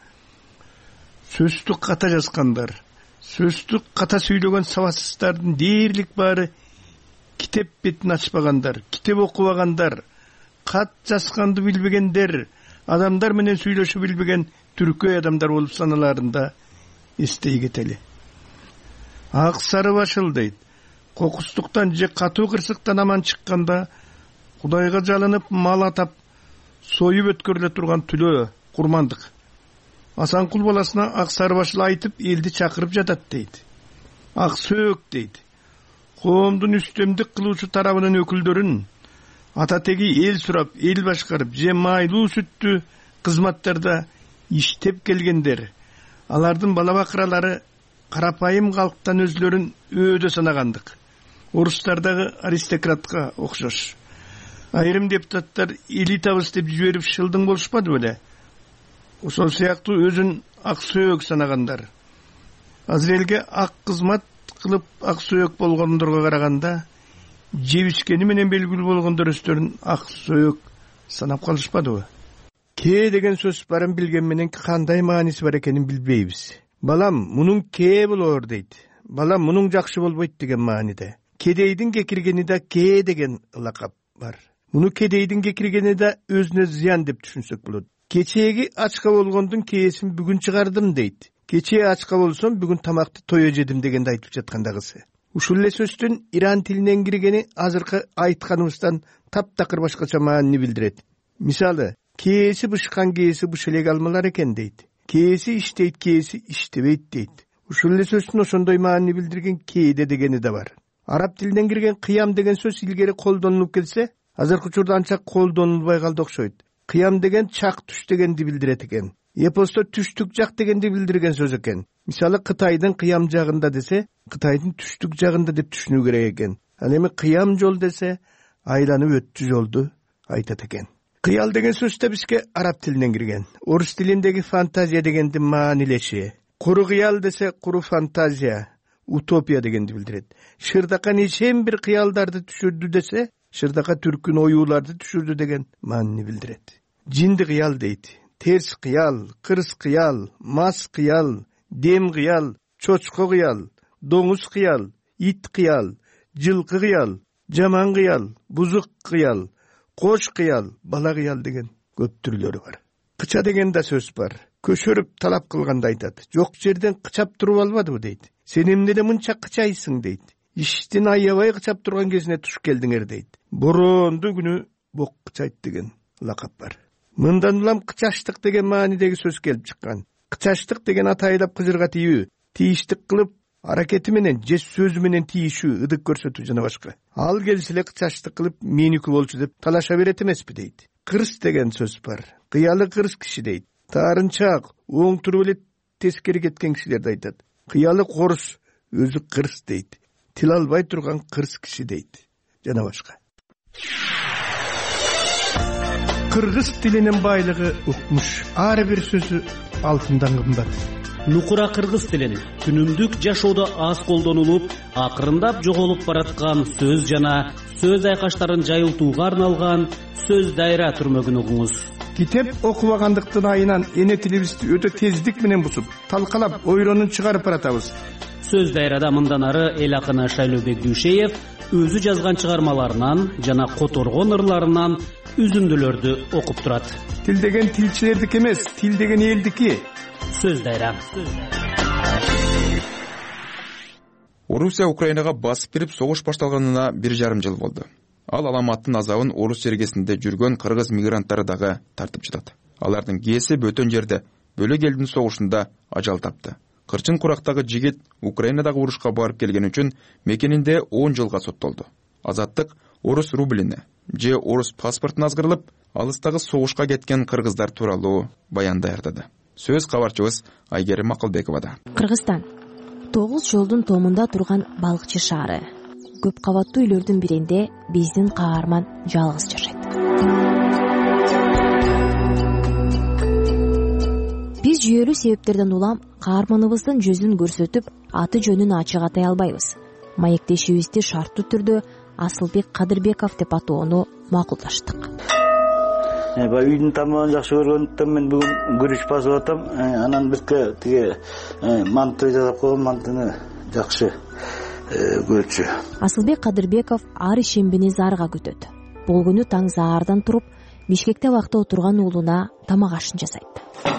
Сөздү ката жазгандар, сөздү ката сүйлөгөн сабатсыздардын дээрлик баары китеп бетин ачпагандар, китеп окубагандар, кат жазганды билбегендер, адамдар менен сүйлөшүп билбеген түркөй адамдар болуп саналарында эстей кетели. Ак сары башыл дейт. Кокустуктан же катуу кырсыктан аман чыкканда Кудайга жалынып мал атап, союп өткөрүлө турган түлөө курмандык. Асанкул баласына ак сарбашыл айтып элди чакырып жатат дейт. Ак сөөк дейт. Коомдун үстөмдүк кылуучу тарабынын өкүлдөрүн ата теги эл сурап, эл башкарып, же майлуу сүттүү кызматтарда иштеп келгендер, алардын бала бакыралары карапайым калктан өзлөрүн өөдө санагандык. Орустардагы аристократка окшош. Айрым депутаттар элитабыз деп жиберип шылдың болушпады беле? Ошол сыяктуу өзүн ак сөөк санагандар. Азыр элге ак кызмат кылып ак сөөк болгондорго караганда, жебишкени менен белгилүү болгондор өздөрүн ак сөөк санап калышпадыбы? Ке деген сөз барын билген менен кандай мааниси бар экенин билбейбиз. Балам, мунун ке болоор дейт. Балам, мунун жакшы болбойт деген мааниде. Кедейдин кекиргени да ке деген лакап бар. Муну кедейдин кекиргени да өзүнө зыян деп түшүнсөк болот. Кечеги ачка болгондун кээсин бүгүн чыгардым дейт. Кечээ ачка болсом бүгүн тамакты тое жедим дегенди айтып жаткандагысы. Ушул эле сөздүн иран тилинен киргени азыркы айтканыбыздан таптакыр башкача маанини билдирет. Мисалы, кээси бышкан кээси быш элек алмалар экен дейт. Кээси иштейт, кээси иштебейт дейт. Ушул эле сөздүн ошондой маанини билдирген кээде дегени да бар. Араб тилинен кирген кыям деген сөз илгери колдонулуп келсе, азыркы учурда анча колдонулбай калды окшойт. Кыям деген чак түш дегенди билдирет экен. Эпосто түштүк жак дегенди билдирген сөз экен. Мисалы, Кытайдын кыям жагында десе, Кытайдын түштүк жагында деп түшүнүү керек экен. Ал эми кыям жол десе, айланып өттү жолду айтат экен. Кыял деген сөз да бизге араб тилинен кирген. Орус тилиндеги фантазия дегенди маанилеши. Куру кыял десе, куру фантазия, утопия дегенди билдирет. Шырдака нечен бир кыялдарды түшүрдү десе, шырдака түркүн оюуларды түшүрдү деген маанини билдирет. Жинди кыял дейт. Терс кыял, кырс кыял, мас кыял, дем кыял, чочко кыял, доңуз кыял, ит кыял, жылкы кыял, жаман кыял, бузук кыял, кош кыял, бала кыял деген көп түрлөрү бар. Кыча деген да сөз бар. Көшөрүп талап кылганда айтат. Жок жерден кычап туруп албадыбы дейт. Сен эмнеде мынча кычайсың дейт. Иштин аябай кычап турган кезине туш келдиңер дейт. Боронду күнү бок кычайт деген лакап бар. Мындан улам кычаштык деген маанидеги сөз келип чыккан. Кычаштык деген атайлап кыжырга тийүү, тийиштик кылып аракети менен же сөзү менен тийишүү, ыдык көрсөтүү жана башка. Ал келсе эле кычаштык кылып меники болчу деп талаша берет эмеспи дейт. Кырс деген сөз бар. Кыялы кырс киши дейт. Таарынчаак, оң туруп эле тескери кеткен кишилерди айтат. Кыялы корус, өзү кырс дейт. Тил албай турган кырс киши дейт. Жана башка. Кыргыз тилинин байлыгы укмуш. Ар бир сөзү алтындан кымбат. Нукура кыргыз тилин күнүмдүк жашоодо аз колдонулуп, акырындап жоголуп бараткан сөз жана сөз айкаштарын жайылтууга арналган сөз дайра түрмөгүн угуңуз. Китеп окубагандыктын айынан эне тилибизди өтө тездик менен бусуп, талкалап, ойронун чыгарып баратабыз. Сөз дайрада мындан ары эл акыны Шайлообек Дүйшеев өзү жазган чыгармаларынан жана которгон ырларынан үзүндүлөрдү окуп турат. Тил деген тилчилердики эмес, тил деген элдики. Сөз дайра. Орусия Украинага басып кирип согуш башталганына 1,5 жыл болду. Ал аламаттын азабын орус жергесинде жүргөн кыргыз мигранттары дагы тартып жатат. Алардын кээси бөтөн жерде бөлөк элдин согушунда ажал тапты. Кырчын курактагы жигит Украинадагы урушка барып келген үчүн мекенинде 10 жылга соттолду. Азаттык орус рублине же орус паспортун азгырылып, алыстагы согушка кеткен кыргыздар тууралуу баян даярдады. Сөз кабарчыбыз Айгерим Акылбековада. Кыргызстан 9 жолдун томунда турган балыкчы шаары. Көп кабаттуу үйлөрдүн биринде биздин каарман жалгыз жашайт. Биз жүйөлүү себептерден улам каарманыбыздын жүзүн көрсөтүп, аты жөнүн ачык атай албайбыз. Маектешибизди шарттуу түрдө Асылбек Кадырбеков деп атоону макулдаштык. Үйдүн тамагын жакшы көргөндүктөн мен бүгүн күрүч басып атам. Анан бизге тиги манты жасап койгон, мантыны жакшы көрчү. Асылбек Кадырбеков ар ишембини зарга күтөт. Бул күнү таң заардан туруп, Бишкекте вакта отурган уулуна тамак ашын жасайт.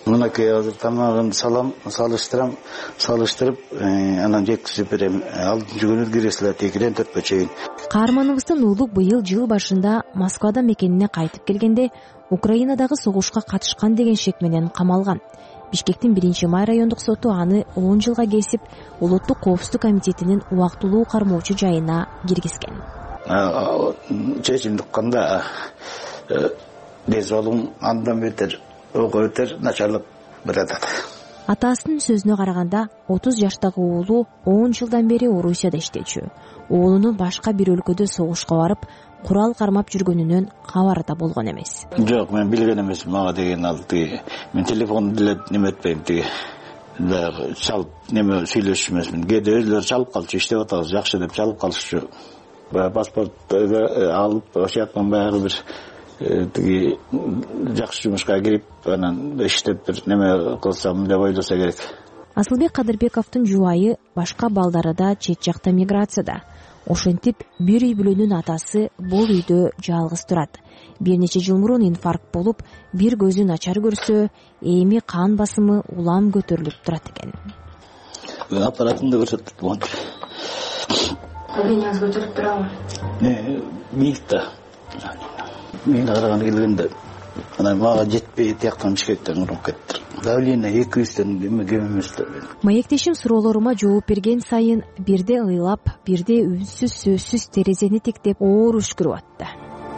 мынакей азыр тамагын салам, салыштырып, анан жеткизип берем. 6-күнү киресилер текиден 4-кө чейин. Каарманыбыздын уулу быйыл жыл башында Москвада мекенине кайтып келгенде Украинадагы согушка катышкан деген шек менен камалган. Бишкектин 1-май райондук соту аны 10 жылга кесип, Улуттук коопсуздук комитетинин убактылуу кармоочу жайына киргизген. Чечимди укканда дез болуң андан бетер, ого бетер начарлап баратат. Атасынын сөзүнө караганда 30 жаштагы уулу 10 жылдан бери Орусияда иштечү. Уулуну башка бир өлкөдө согушка барып, курал кармап жүргөнүнөн кабары да болгон эмес. Жок, мен билген эмес, мага деген алды. Мен телефонду деле неме этпейм тиги. Чалып неме сүйлөшүп эмесмин. Кээде өзүлөрү чалып калчу, иштеп атабыз, жакшы деп чалып калышчу. Паспорт алып, ошояктан баягы бир тиги жакшы жумушка кирип, анан иштеп бир неме кылсам деп ойлоса керек. Асылбек Кадырбековдун жубайы башка балдары да чет жакта миграцияда. Ошентип, бир үй бүлөнүн атасы бул үйдө жалгыз турат. Бир нече жыл мурун инфаркт болуп, бир көзү начар көрсө, эми кан басымы улам көтөрүлүп турат экен. Аппаратымды көрсөтүп болот. Давлениеңиз көтөрүлүп турабы? Милта. Мен караган келгенде анан мага жетпей тияктан Бишкектен уруп кетти. Давление 200тен кем эмес да. Маектешим суроолорума жооп берген сайын бирде ыйлап, бирде үнсүз сөзсүз терезени тиктеп оор үшкүрүп атты.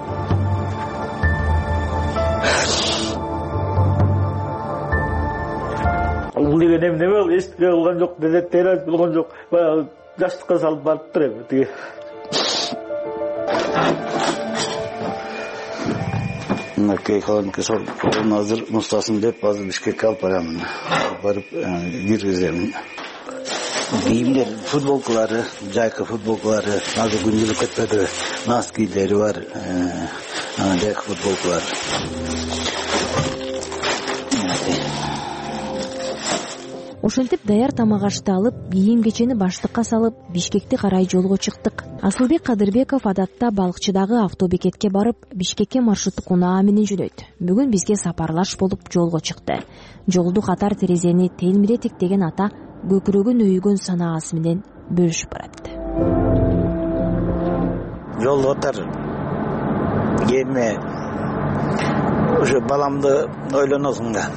Бул деген неме бол, эстиге кылган жок, тераз болгон жок. Баягы жаштыкка салып барыптыр эми тиги. Мынакей колонка сорун азыр мустасын деп азыр Бишкекке алып барамын. Барып киргиземин. Кийимдер, футболкалары, жайкы футболкалары, азыр күнделик кетпеди. Носкилери бар, жайкы футболкалар. Ошентип даяр тамак ашты алып, кийим кечени баштыкка салып, Бишкекти карай жолго чыктык. Асылбек Кадырбеков адатта балыкчыдагы автобекетке барып, Бишкекке маршруттук унаа менен жөнөйт. Бүгүн бизге сапарлаш болуп жолго чыкты. Жолду катар терезени телмире тиктеген ата көкүрөгүн өйгөн санаасы менен бөлүшүп барат. Жолду катар эми ошо баламды ойлоносуң да.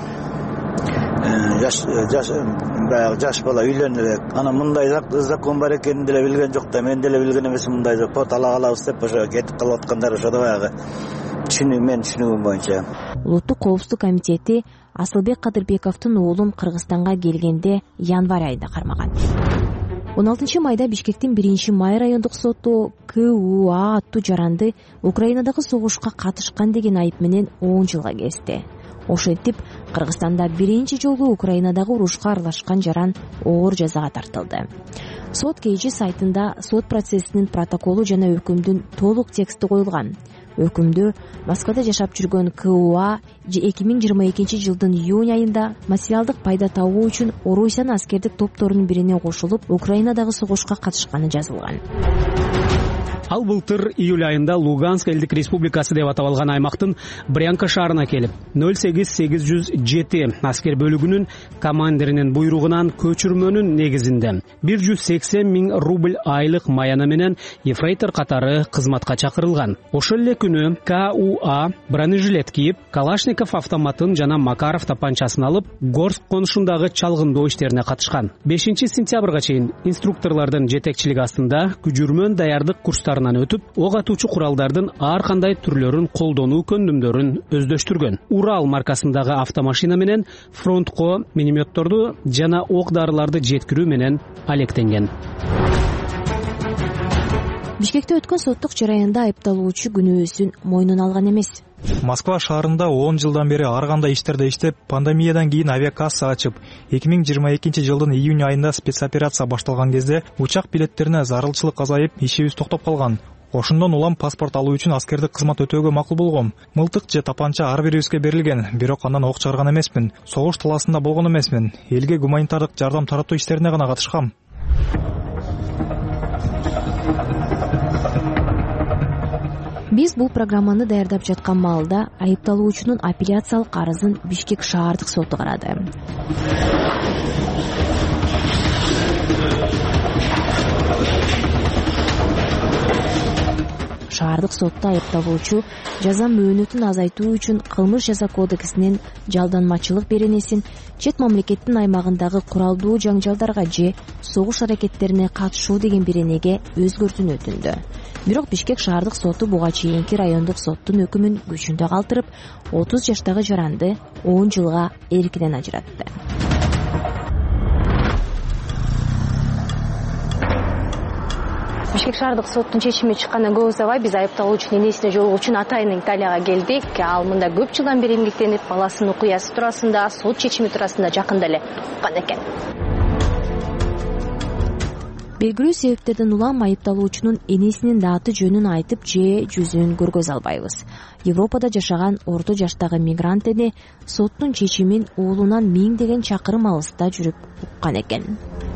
Жаш бала үйлөнүп, анан мындай закон бар экенин деле билген жок да, мен деле билген эмесмин мындай закон ала калабыз деп ошо кетип калып аткандар ошо да баягы түшүнүгүм боюнча. Улуттук коопсуздук комитети Асылбек Кадырбековдун уулун Кыргызстанга келгенде январь айында кармаган. 16 майда Бишкектин 1-май райондук соту КУА аттуу жаранды Украинадагы согушка катышкан деген айып менен 10 жылга кести. Ошентип, Кыргызстанда биринчи жолу Украинадагы урушка аралашкан жаран оор жазага тартылды. Сот KG сайтында сот процессинин протоколу жана өкүмдүн толук тексти коюлган. Өкүмдө Москвада жашап жүргөн КУА 2022 жылдын июнь айында материалдык пайда табуу үчүн Орусиянын аскердик топторунун бирине кошулуп, Украинадагы согушка катышканы жазылган. Ал былтыр июль айында Луганск элдик республикасы деп аталган аймактын Брянка шаарына келип, 08807 аскер бөлүгүнүн командиринин буйругунан көчүрмөнүн негизинде 180 000 рубль айлык маяна менен ефрейтор катары кызматка чакырылган. Ошол эле күнү КУА бронежилет кийип, Калашников автоматын жана Макаров тапанчасын алып, Горск конушундагы чалгындоо иштерине катышкан. 5 сентябрга чейин инструкторлордун жетекчилиги астында күчүрмөн даярдык курстарынан өтүп, ок атуучу куралдардын ар кандай түрлөрүн колдонуу көндүмдөрүн өздөштүргөн. Урал маркасындагы автомашина менен фронтко минометторду жана ок дарыларды жеткирүү менен алектенген. Бишкекте өткөн соттук жараянда айыпталуучу күнөөсүн мойнуна алган эмес. Москва шаарында 10 жылдан бери ар кандай иштерде иштеп, пандемиядан кийин авиакасса ачып, 2022 жылдын июнь айында спецоперация башталган кезде учак билеттерине зарылчылык азайып, ишибиз токтоп калган. Ошондон улам паспорт алуу үчүн аскердик кызмат өтөөгө макул болгом. Мылтык же тапанча ар бирибизге берилген, бирок андан ок чыгарган эмесмин. Согуш талаасында болгон эмесмин. Элге гуманитардык жардам таратуу иштерине гана катышкам. биз бул программаны даярдап жаткан маалда айыпталуучунун апелляциялык арызын Бишкек шаардык соту карады. Шаардык сотто айыпталуучу жаза мөөнөтүн азайтуу үчүн кылмыш жаза кодексинин жалданмачылык беренесин чет мамлекеттин аймагындагы куралдуу жаңжалдарга же согуш аракеттерине катышуу деген беренеге өзгөртүүнү өтүндү. Бирок Бишкек шаардык соту буга чейинки райондук соттун өкүмүн күчүндө калтырып, 30 жаштагы жаранды 10 жылга эркинен ажыратты. Бишкек шаардык соттун чечими чыккандан көп узабай биз айыпталуучунун энесине жолугуу үчүн атайын Италияга келдик. Ал мында көп жылдан бери эмгектенип, баласынын окуясы туурасында, сот чечими туурасында жакында эле уккан экен. Белгилүү себептерден улам айыпталуучунун энесинин да аты жөнүн айтып же жүзүн көргөзө албайбыз. Европада жашаган орто жаштагы мигрант эне соттун чечимин уулунан миңдеген чакырым алыста жүрүп уккан экен.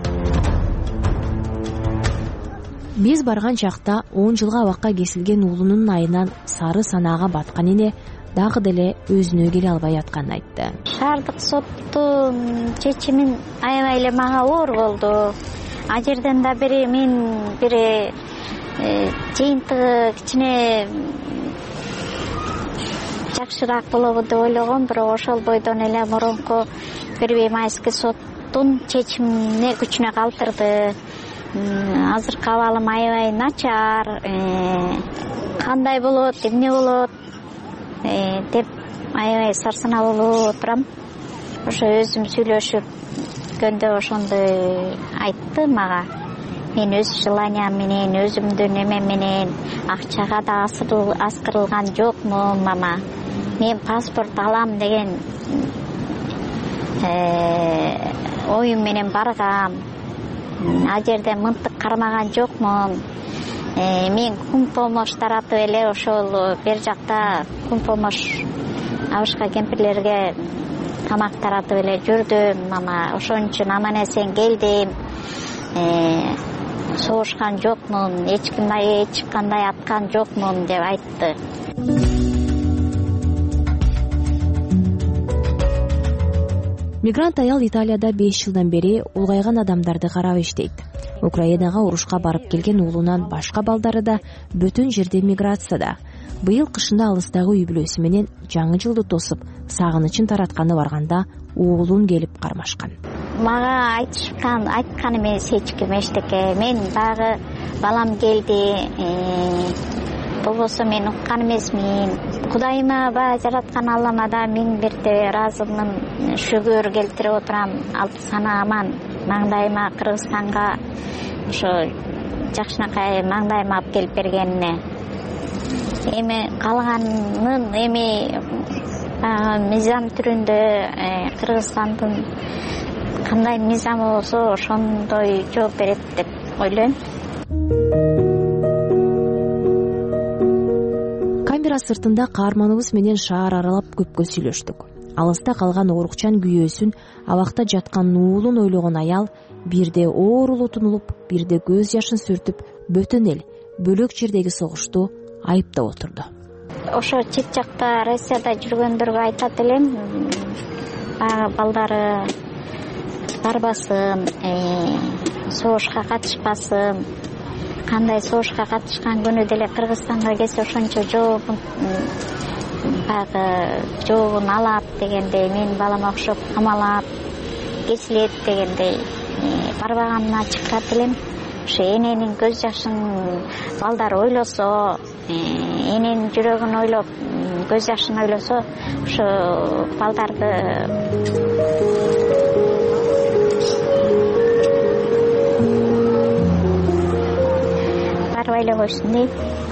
Биз барган чакта 10 жылга абакка кесилген уулунун айынан сары санаага баткан эне дагы деле өзүнө келе албай атканын айтты. Шаардык соттун чечимин аябай эле мага оор болду. А жерден да бери мен бир жыйынтыгы кичине жакшыраак болобу деп ойлогом, бирок ошол бойдон эле мурунку Первый майский соттун чечимине күчүнө калтырды. Азыркы абалым аябай начар, кандай болот, эмне болот деп аябай сарсаналуу турам. Ошо өзүм сүйлөшүп ошондо айтты мага. Мен өз желаниям менен, өзүмдүн эмем менен акчага да аскырылган жокмун, мама. Мен паспорт алам деген оюм менен баргам. А жерде мынтык кармаган жокмун. Мен кум помош таратып эле ошол бер жакта кум помош абышка кемпирлерге тамак таратып эле жүрдүм, мама. Ошон үчүн аман эсен келдим. Согушкан жокмун, эч кандай аткан жокмун деп айтты. Мигрант аял Италияда 5 жылдан бери улгайган адамдарды карап иштейт. Украинага урушка барып келген уулунан башка балдары да бөтөн жерде миграцияда. Быйыл кышында алыстагы үй бүлөсү менен жаңы жылды тосуп, сагынычын таратканы барганда уулун келип кармашкан. Мага айткан эмес эч ким эчтеке. Мен дагы балам келди. Болбосо мен уккан эмесмин. Кудайыма ба жараткан Аллама да миң бирде ыраазымын, шүгүр келтирип отурам. Алып сана аман маңдайыма Кыргызстанга ошо жакшынакай маңдайыма алып келип бергенине. Эми калганын мыйзам түрүндө Кыргызстандын кандай мыйзамы болсо ошондой жооп берет деп ойлойм. Камера сыртында каарманыбыз менен шаар аралап көпкө сүйлөштүк. Алыста калган оорукчан күйөөсүн, абакта жаткан уулун ойлогон аял бирде оорулуу тунулуп, бирде көз жашын сүртүп, бөтөн эл бөлөк жердеги согушту айыптап отурду. Ошо чет жакта Россияда жүргөндөргө айтат элем, балдары барбасын, согушка катышпасын. Кандай согушка катышкан күнү деле Кыргызстанга келсе ошончо жообун алат дегендей, мен балама окшоп камалат, кесилет дегендей барбаганына чыккат элем. Ошо эненин көз жашын балдар ойлосо, эненин жүрөгүн ойлоп, көз жашын ойлосо, ошо балдарды барбай эле койсун дейт.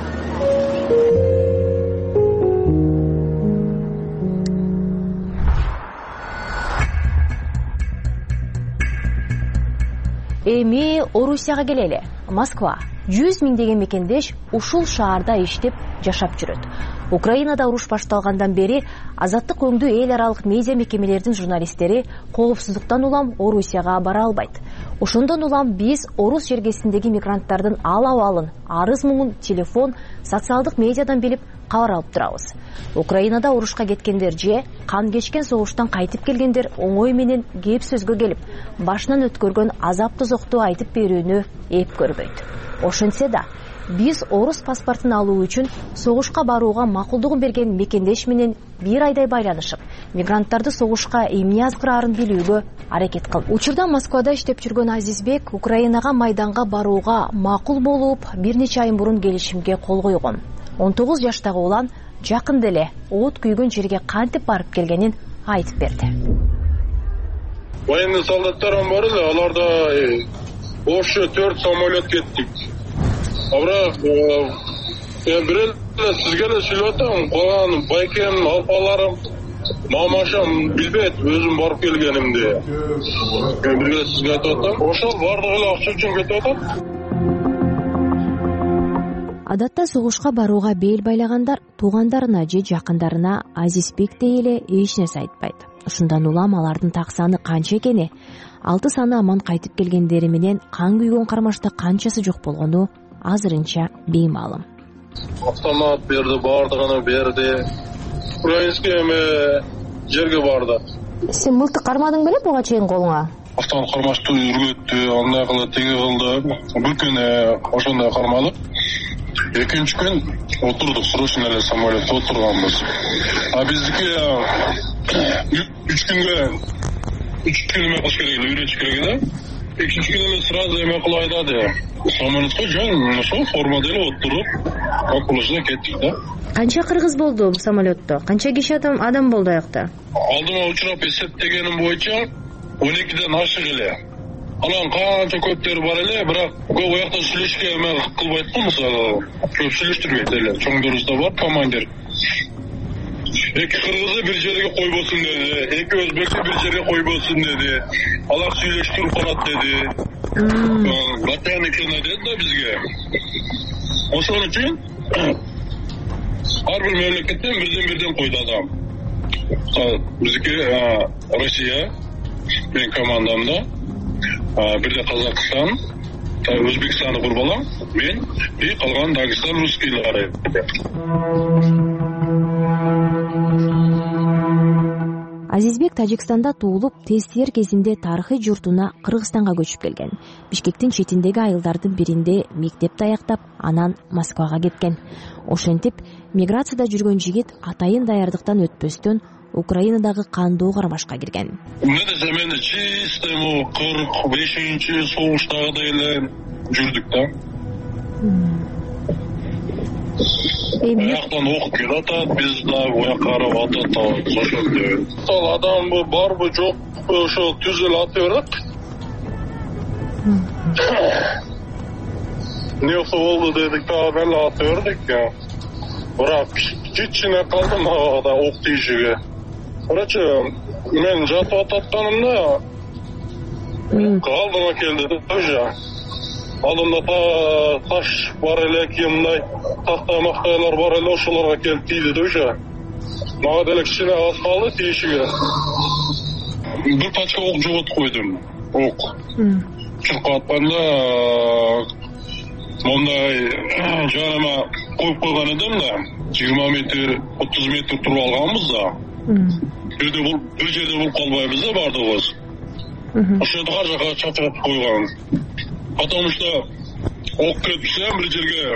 Эми Орусияга келели. Москва 100 миңдеген мекендеш ушул шаарда иштеп жашап жүрөт. Украинада уруш башталгандан бери азаттык өңдүү эл аралык медиа мекемелердин журналисттери коопсуздуктан улам Орусияга бара албайт. Ошондон улам биз Орус жергесиндеги мигранттардын ал абалын, арыз муңун телефон, социалдык медиадан билип кабар алып турабыз. Украинада урушка кеткендер же кан кечкен согуштан кайтып келгендер оңой менен кеп сөзгө келип, башынан өткөргөн азап тозокту айтып берүүнү эп көрбөйт. Ошентсе да биз орус паспортун алуу үчүн согушка барууга макулдугун берген мекендеш менен бир айдай байланышып, мигранттарды согушка эмне азгыраарын билүүгө аракет кылып. Учурда Москвада иштеп жүргөн Азизбек Украинага майданга барууга макул болуп, бир нече ай мурун келишимге кол койгон. 19 жаштагы улан жакында эле от күйгөн жерге кантип барып келгенин айтып берди. Военный солдаттарым бар эле, аларда ошо 4 самолет кеттик. Бирок бир эле сизге эле сүйлөп атам, калган байкем, алпаларым, мамашам билбейт өзүм барып келгенимди. Мен бир эле сизге айтып атам, ошол бардыгы эле акча үчүн кетип атат. Адатта согушка барууга бел байлагандар туугандарына же жакындарына Азизбектей эле эч нерсе айтпайт. Ушундан улам алардын так саны канча экени, 6 саны аман кайтып келгендери менен кан күйгөн кармашта канчасы жок болгону азырынча беймаалым. Автомат берди, бардыгын берди. Украинский жерге барды. Сен мылтык кармадың беле буга чейин колуңа? Автомат кармашты үргөттү, андай кылып теге кылды. Бир күн ошондой кармалып, экинчи күн отурдук, срочно эле самолетте отурганбыз. А биздики 3 күнгө 3 күн эме кылыш керек, үйрөтүш керек да. Экинчи күн эле сразу эме кылып айтады. Самолетке жөн ошо формада эле отуруп, окулушуна кеттик да. Канча кыргыз болду самолетто? Канча киши адам болду аякта? Алдыма учурап эсептегеним боюнча 12ден ашык эле. Анан канча көптөр бар эле, бирок көп оякта сүйлөшкө эме кылбайт го, мисалы. Көп сүйлөштүрбөйт эле. Чоңдорубузда бар командир. Эки кыргызы бир жерге койбосун деди, эки өзбекти бир жерге койбосун деди. Алар сүйлөштүрүп калат деди. Батан экен деди да бизге. Ошон үчүн ар бир мамлекеттен бирден койду адам. Биздики Россия, мен командамда, бирде Казакстан, Өзбекстанды курбалам, мен и калган Дагестан русскийлары. Азизбек Тажикстанда туулуп, тестилер кезинде тарыхый журтуна Кыргызстанга көчүп келген. Бишкектин четиндеги айылдардын биринде мектепти аяктап, анан Москвага кеткен. Ошентип, миграцияда жүргөн жигит атайын даярдыктан өтпөстөн Украинадагы кандуу кармашка кирген. Мен чисто 45-чи согуштагыдай эле жүрдүк да. Аяктан окуп келатат, биз да ояк карап атат, ошондой. Ал адам барбы жокпу, ошо түз эле ата берет. Не болду дедик да, эле ата бердик. Бирок кичине калдым да ок тийишиге. Короче, мен жатып ататканымда алдыма келди да уже. Алдымда таш бар эле, мындай такта-мактайлар бар эле, ошолорго келип тийди да уже. Мага деле кичине аз калды тийишиге. Бир пачка ок жоготуп койдум. Ок. Чуркап атканда мондай жаныма коюп койгон эдим да. 20 метр, 30 метр туруп алганбыз да. Бир жерде болуп калбайбыз да бардыгыбыз. Ошондо ар жака чачырап койгон. Потому что ок кетсе бир жерге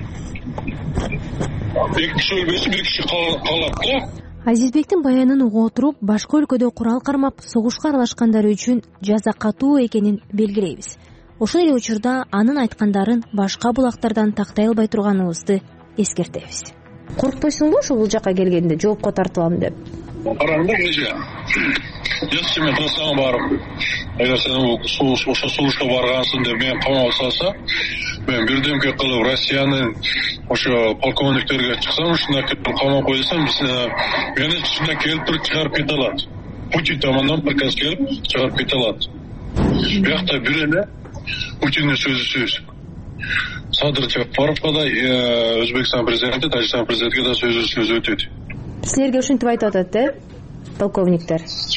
эки киши өлбөсө бир киши калат да. Азизбектин баянын уга отуруп, башка өлкөдө курал кармап, согушка аралашкандары үчүн жаза катуу экенин белгилейбиз. Ошол эле учурда анын айткандарын башка булактардан тактай албай турганыбызды эскертебиз. Коркпойсуңбу ушул жака келгенде жоопко тартылам деп? Караңдар эже. Если мен тасаң барып, эгер сен ошо согушка баргансың деп мени камап салса, мен бирдемке кылып Россиянын ошо полковниктерге чыксам, ушундай камап койсам, мени ушундай келип туруп чыгарып кете алат. Путин тамандан приказ келип чыгарып кете алат. Биякта бир эле Путиндин сөзү сөз. Садыр Жапаровга да Өзбекстан президенти, Тажикстан президентке да сөз өтөт. Силерге ушинтип айтып атат, полковниктер?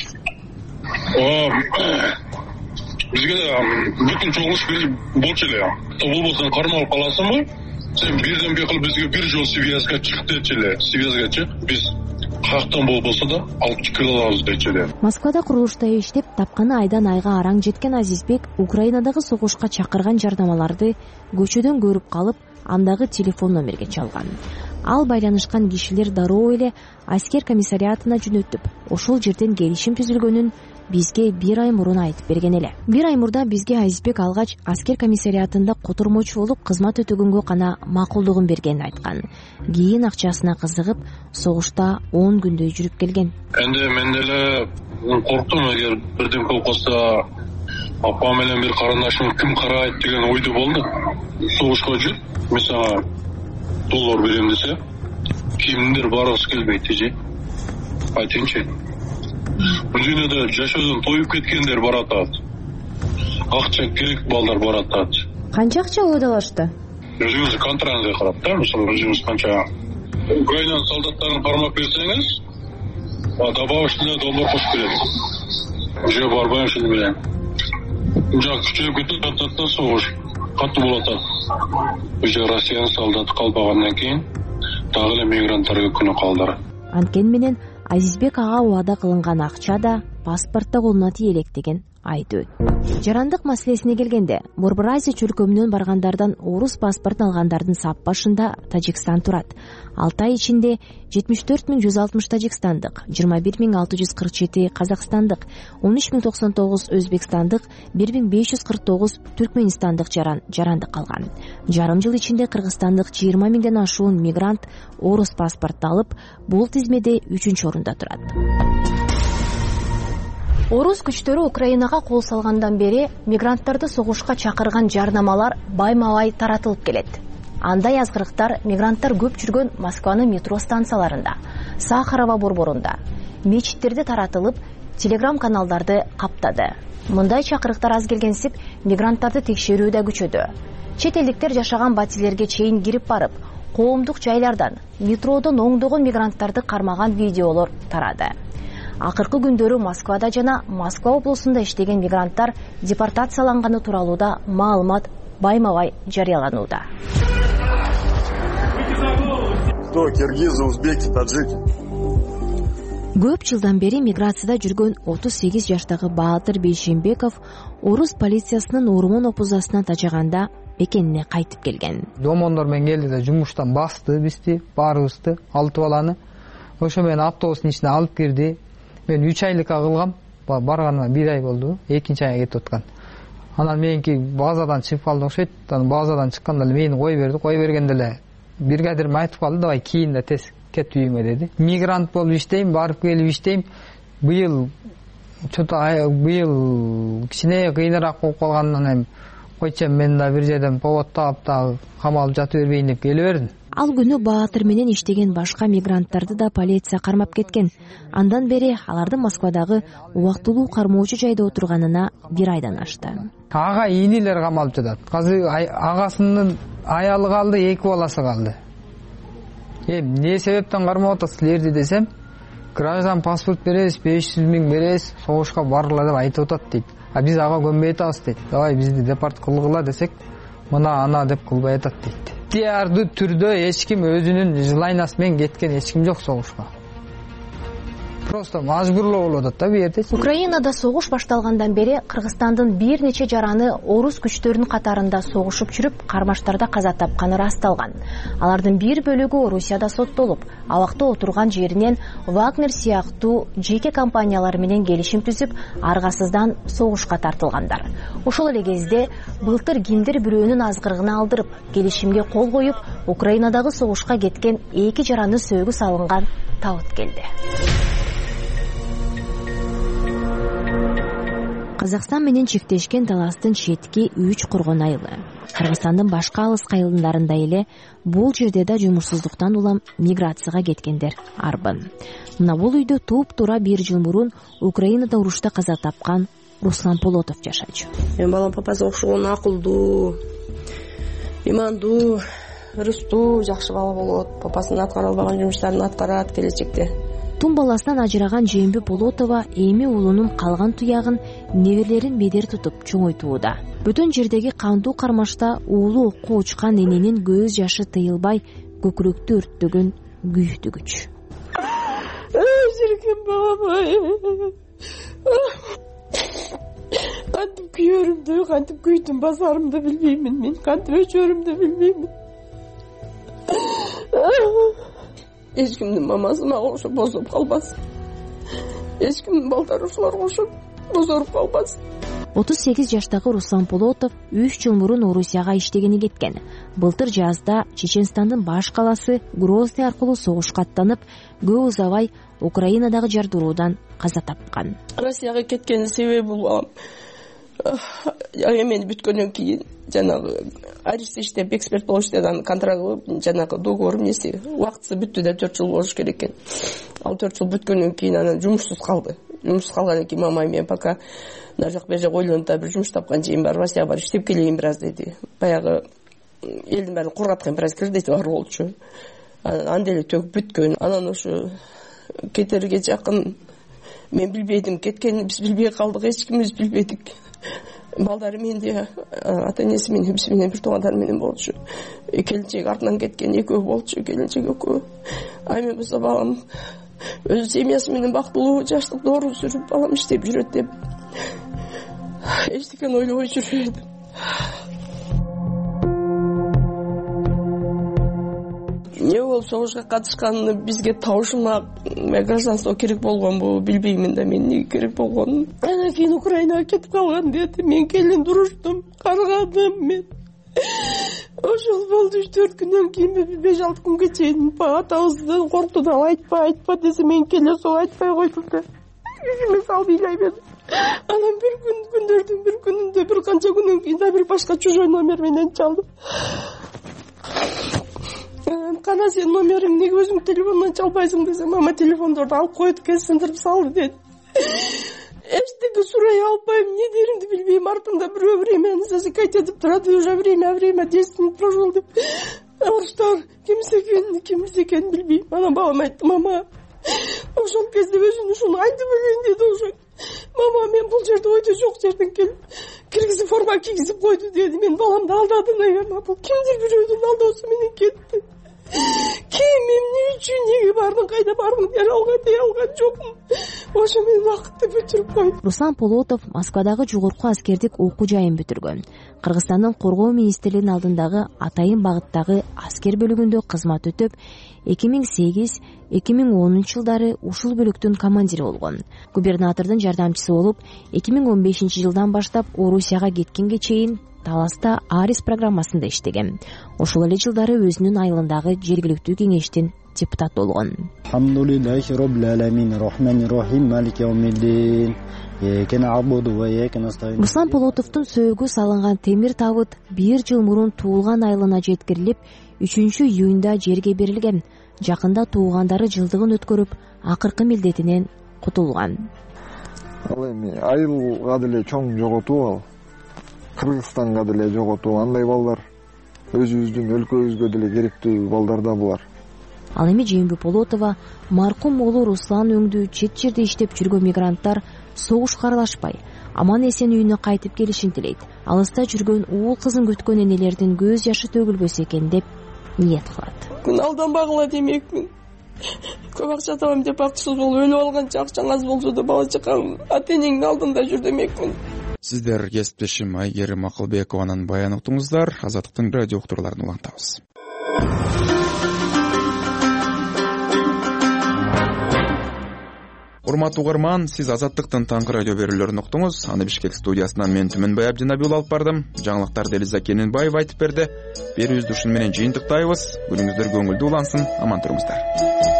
Бизге да бүтүн чогулуш болчу эле. Болбосо кармалып каласыңбы? Сен бирден кылып бизге бир жол связга чык дечи эле. Связга чык. Биз каяктан болбосо да алып чыгып алабыз дечи эле. Москвада курулушта иштеп, тапканы айдан айга араң жеткен Азизбек Украинадагы согушка чакырган жардамаларды көчөдөн көрүп калып, андагы телефон номерге чалган. Ал байланышкан кишилер дароо эле аскер комиссариатына жөнөтүп, ошол жерден келишим түзүлгөнүн бизге бир ай мурун айтып берген эле. Бир ай мурда бизге Азизбек алгач аскер комиссариатында котормочу болуп кызмат өтөгөнгө гана макулдугун бергенин айткан. Кийин акчасына кызыгып, согушта 10 күндөй жүрүп келген. Энди мен деле корктум, эгер бирден болуп калса апам менен бир карындашым ким карайт деген ойдо болду. Согушка жүрүп, мен сага доллар берем десе, кимдир баргысы келбейт же. Айтыңчы. Бул дүйнөдө жашоодон тоюп кеткендер баратат. Акча керек балдар баратат. Канча акча угдалашты? Өзүңүз контрактыңызга карап да, мисалы өзүңүз канча Украина солдаттарын кармап берсеңиз, добавочный доллар кошуп берет. Же барбайм ушуну менен. Жак күчөп кетип атат да согуш. Катуу болуп атат. Уже Россиянын солдаты калбагандан кийин дагы эле мигранттарга күнөө калдыр. Анткени менен Азизбек ага убада кылынган акча да паспортто колуна тиелек деген айтып өтүп. Жарандык маселесине келгенде, Борбор Азия чөлкөмүнөн баргандардан орус паспортун алгандардын сап башында Тажикстан турат. 6 ай ичинде 74.160 тажикстандык, 21.647 казакстандык, 13.099 өзбекстандык, 1.549 түркменистандык жарандык калган. Жарым жыл ичинде кыргызстандык 20 миңден ашуун мигрант орус паспорту алып, бул тизмеде 3-чү орунда турат. Орус күчтөрү Украинага кол салгандан бери мигранттарды согушка чакырган жарнамалар байма-бай таратылып келет. Андай азгырыктар мигранттар көп жүргөн Москванын метро станцияларында, Сахарова борборунда, мечиттерде таратылып, телеграм-каналдарды каптады. Мындай чакырыктар аз келгенсип, мигранттарды текшерүү да күчөдү. Чет элдиктер жашаган батилерге чейин кирип барып, коомдук жайлардан, метродон оңдогон мигранттарды кармаган видеолор тарады. Акыркы күндөрү Москвада жана Москва облусунда иштеген мигранттар депортацияланганы тууралуу да маалымат байма-бай жарыяланууда. Киргизы, узбеки, таджики. Көп жылдан бери миграцияда жүргөн 38 жаштагы Баатыр Бейшембеков орус полициясынын Ормон опузасына тажаганда экенине кайтып келген. Домондор менен келди да жумуштан басты бизди, баарыбызды, 6 баланы. Ошо менен автобустун ичине алып кирди. Мен 3 айлыкка кылгам, барганыма 1 ай болду, 2-нчи айга кетип аткан. Анан меники базадан чыгып калды окшойт. Анан базадан чыкканда эле мени кой берди. Кой бергенде эле бригадирим айтып калды, давай кийин да тез кет үйүңө деди. Мигрант болуп иштейм, барып келип иштейм. Быйыл кичине кыйыныраак болуп калганынан эми койчу, мен да бир жерден повод таап да камалып жата бербейин деп келе бердим. Ал күнү Баатыр менен иштеген башка мигранттарды да полиция кармап кеткен. Андан бери алардын Москвадагы убактылуу кармоочу жайда отурганына 1 айдан ашты. Ага инилер камалып жатат. Азыр агасынын аялы калды, 2 баласы калды. Не себептен кармап атасызлер десем, граждан паспорт беребиз, 500 миң беребиз, согушка баргыла деп айтып атат дейт. А биз ага көнбөй атабыз дейт. Давай бизди депорт кылгыла десек, мына ана деп кылбай атат дейт. Иктиярдуу түрдө эч ким өзүнүн желаниясы менен кеткен эч ким жок согушка. Просто мажбурлоо болуп атат да бу жерде. Украинада согуш башталгандан бери Кыргызстандын бир нече жараны орус күчтөрүнүн катарында согушуп жүрүп, кармаштарда каза тапканы расталган. Алардын бир бөлүгү Орусияда соттолуп, абакта отурган жеринен Вагнер сыяктуу жеке компаниялар менен келишим түзүп, аргасыздан согушка тартылгандар. Ошол эле кезде былтыр кимдир бирөөнүн азгырыгына алдырып, келишимге кол коюп, Украинадагы согушка кеткен 2 жараны сөөгү салынган табыт келди. Казакстан менен чектешкен таластын четки 3 коргон айылы. Кыргызстандын башка алыс кайылымдарында эле бул жерде да жумушсуздуктан улам миграцияга кеткендер арбын. Мына бул үйдө туп-туура 1 жыл мурун Украинада урушта каза тапкан Руслан Полотов жашачу. Мен балам папасы окшогон акылдуу, имандуу, ырыстуу, жакшы бала болот. Папасынын аткара албаган жумуштарын аткарат келечекте. Тун баласынан ажыраган Жээнбү Болотова эми уулунун калган туягын неберелерин бедер тутуп чоңойтууда. Бүтүн жердеги кандуу кармашта уулу окко учкан эненин көз жашы тыйылбай көкүрөктү өрттөгөн күйүктүү күч. Жирген бабай. Кантип күйөрүмдү, кантип күйдүм базарымды билбеймин мен, кантип өчөрүмдү билбеймин. Эч кимдин мамасы мага окшоп бозоп калбасын. Эч кимдин балдары ушуларга окшоп бозоруп калбасын. 38 жаштагы Руслан Полотов 3 жыл мурун Орусияга иштегени кеткен. Былтыр жазда Чеченстандын баш каласы Грозный аркылуу согушка аттанып, көп узабай Украинадагы жардыруудан каза тапкан. Россияга кеткенин себеби бул эмен бүткөндөн кийин жанагы арест иштеп эксперт болуш деп анын контрагы жанагы договор эмеси убактысы бүттү да 4 жыл болуш керек экен. Ал 4 жыл бүткөндөн кийин анан жумушсуз калды. Жумушсуз калгандан кийин мамай мен пока нар жак бер жак ойлонуп да бир жумуш тапкан жейин бар, Россияга барып иштеп келейин бир аз деди. Баягы элдин баарын кургаткан бир аз кредити бар болчу. Анан деле төгүп бүткөн. Анан ошо кетерге жакын мен билбедим, кеткенин биз билбей калдык, эч кимибиз билбедик. Балдары менде ата энеси менен биз менен бир туугандары менен болчу. Келинчек артынан кеткен экөө болчу, келинчек экөө. Ай мен болсо балам өз семьясы менен бактылуу жаштык доору сүрүп балам иштеп жүрөт деп эчтекени ойлобой жүрбөдүм. Не болуп согушка катышканын бизге табышмак гражданство керек болгонбу билбеймин да мен эмне керек болгонун. Анан кийин Украинага кетип калган деди. Мен келин туруштум, каргадым мен. Ошол болду 3-4 күндөн кийин 5-6 күнгө чейин атабызды коркту да айтпа десе мен келе сол айтпай койдум да. Жүзүмө салып ыйлай бердим. Анан бир күндөрдүн бир күнүндө бир канча күндөн кийин да бир башка чужой номер менен чалдым. Кана сен номерим неге өзүң телефондон чалбайсың десем, мама телефондорду алып коет экен, сындырып салды деди. Эчтеке сурай албайм, эмне деримди билбейм. Артымда бирөө времени засекать этип турат, уже время 10 минут прошел деп. Орустар кимиз экенин билбейм. Анан балам айтты, мама ошол кезде өзүң ушуну айтып элең деди ошо. Мама мен бул жерде ойдо жок жерден келип киргизип форма кийгизип койду деди. Мен баламды алдады, наверное. Бул кимдир бирөөнүн алдаусу менен кетти. Ким эмне үчүн неге бардың, кайда бардың дей алган жокмун. Ошо мен убакытты бүтүрүп койдум. Руслан Полотов Москвадагы жогорку аскердик окуу жайын бүтүргөн. Кыргызстандын коргоо министрлигинин алдындагы Атайын багыттагы аскер бөлүгүндө кызмат өтөп, 2008-2010 жылдары ушул бөлүктүн командири болгон. Губернатордун жардамчысы болуп, 2015 жылдан баштап Орусияга кеткенге чейин Таласта Арис программасында иштеген. Ошол эле жылдары өзүнүн айылындагы жергиликтүү кеңештин депутат болгон. Алхамдулиллахи роббил аламин, рахманир рахим, малики яумиддин. Руслан Полотовдун сөөгү салынган темир табыт 1 жыл мурун туулган айылына жеткирилип, 3-июнда жерге берилген. Жакында туугандары жылдыгын өткөрүп, акыркы милдетинен кутулган. Ал эми айылга деле чоң жоготуу ал. Кыргызстанга деле жоготуу, андай балдар өзүбүздүн өлкөбүзгө деле керектүү балдар да булар. Ал эми Жээнбү Полотова маркум уулу Руслан өңдүү чет жерде иштеп жүргөн мигранттар согушка аралашпай, аман эсен үйүнө кайтып келишин тилейт. Алыста жүргөн уул кызын күткөн энелердин көз жашы төгүлбөсө экен деп ниет кылат. Күн алданбагыла демекмин. Көп акча табам деп акчасыз болуп өлүп алганча акчаң аз болсо да бала чакаң ата энеңдин алдында жүр демекмин. Сиздер кесиптешим Айгерим Акылбекованын баянын уктуңуздар. Азаттыктын радио уктурларын улантабыз. Урматтуу угарман, сиз Азаттыктын таңкы радио берүүлөрүн уктуңуз. Аны Бишкек студиясынан мен Түмөнбай Абдинабиул алып бардым. Жаңылыктарды Элиза Кененбаева айтып берди. Берүүбүздү ушуну менен жыйынтыктайбыз. Күнүңүздөр көңүлдүү улансын. Аман туруңуздар.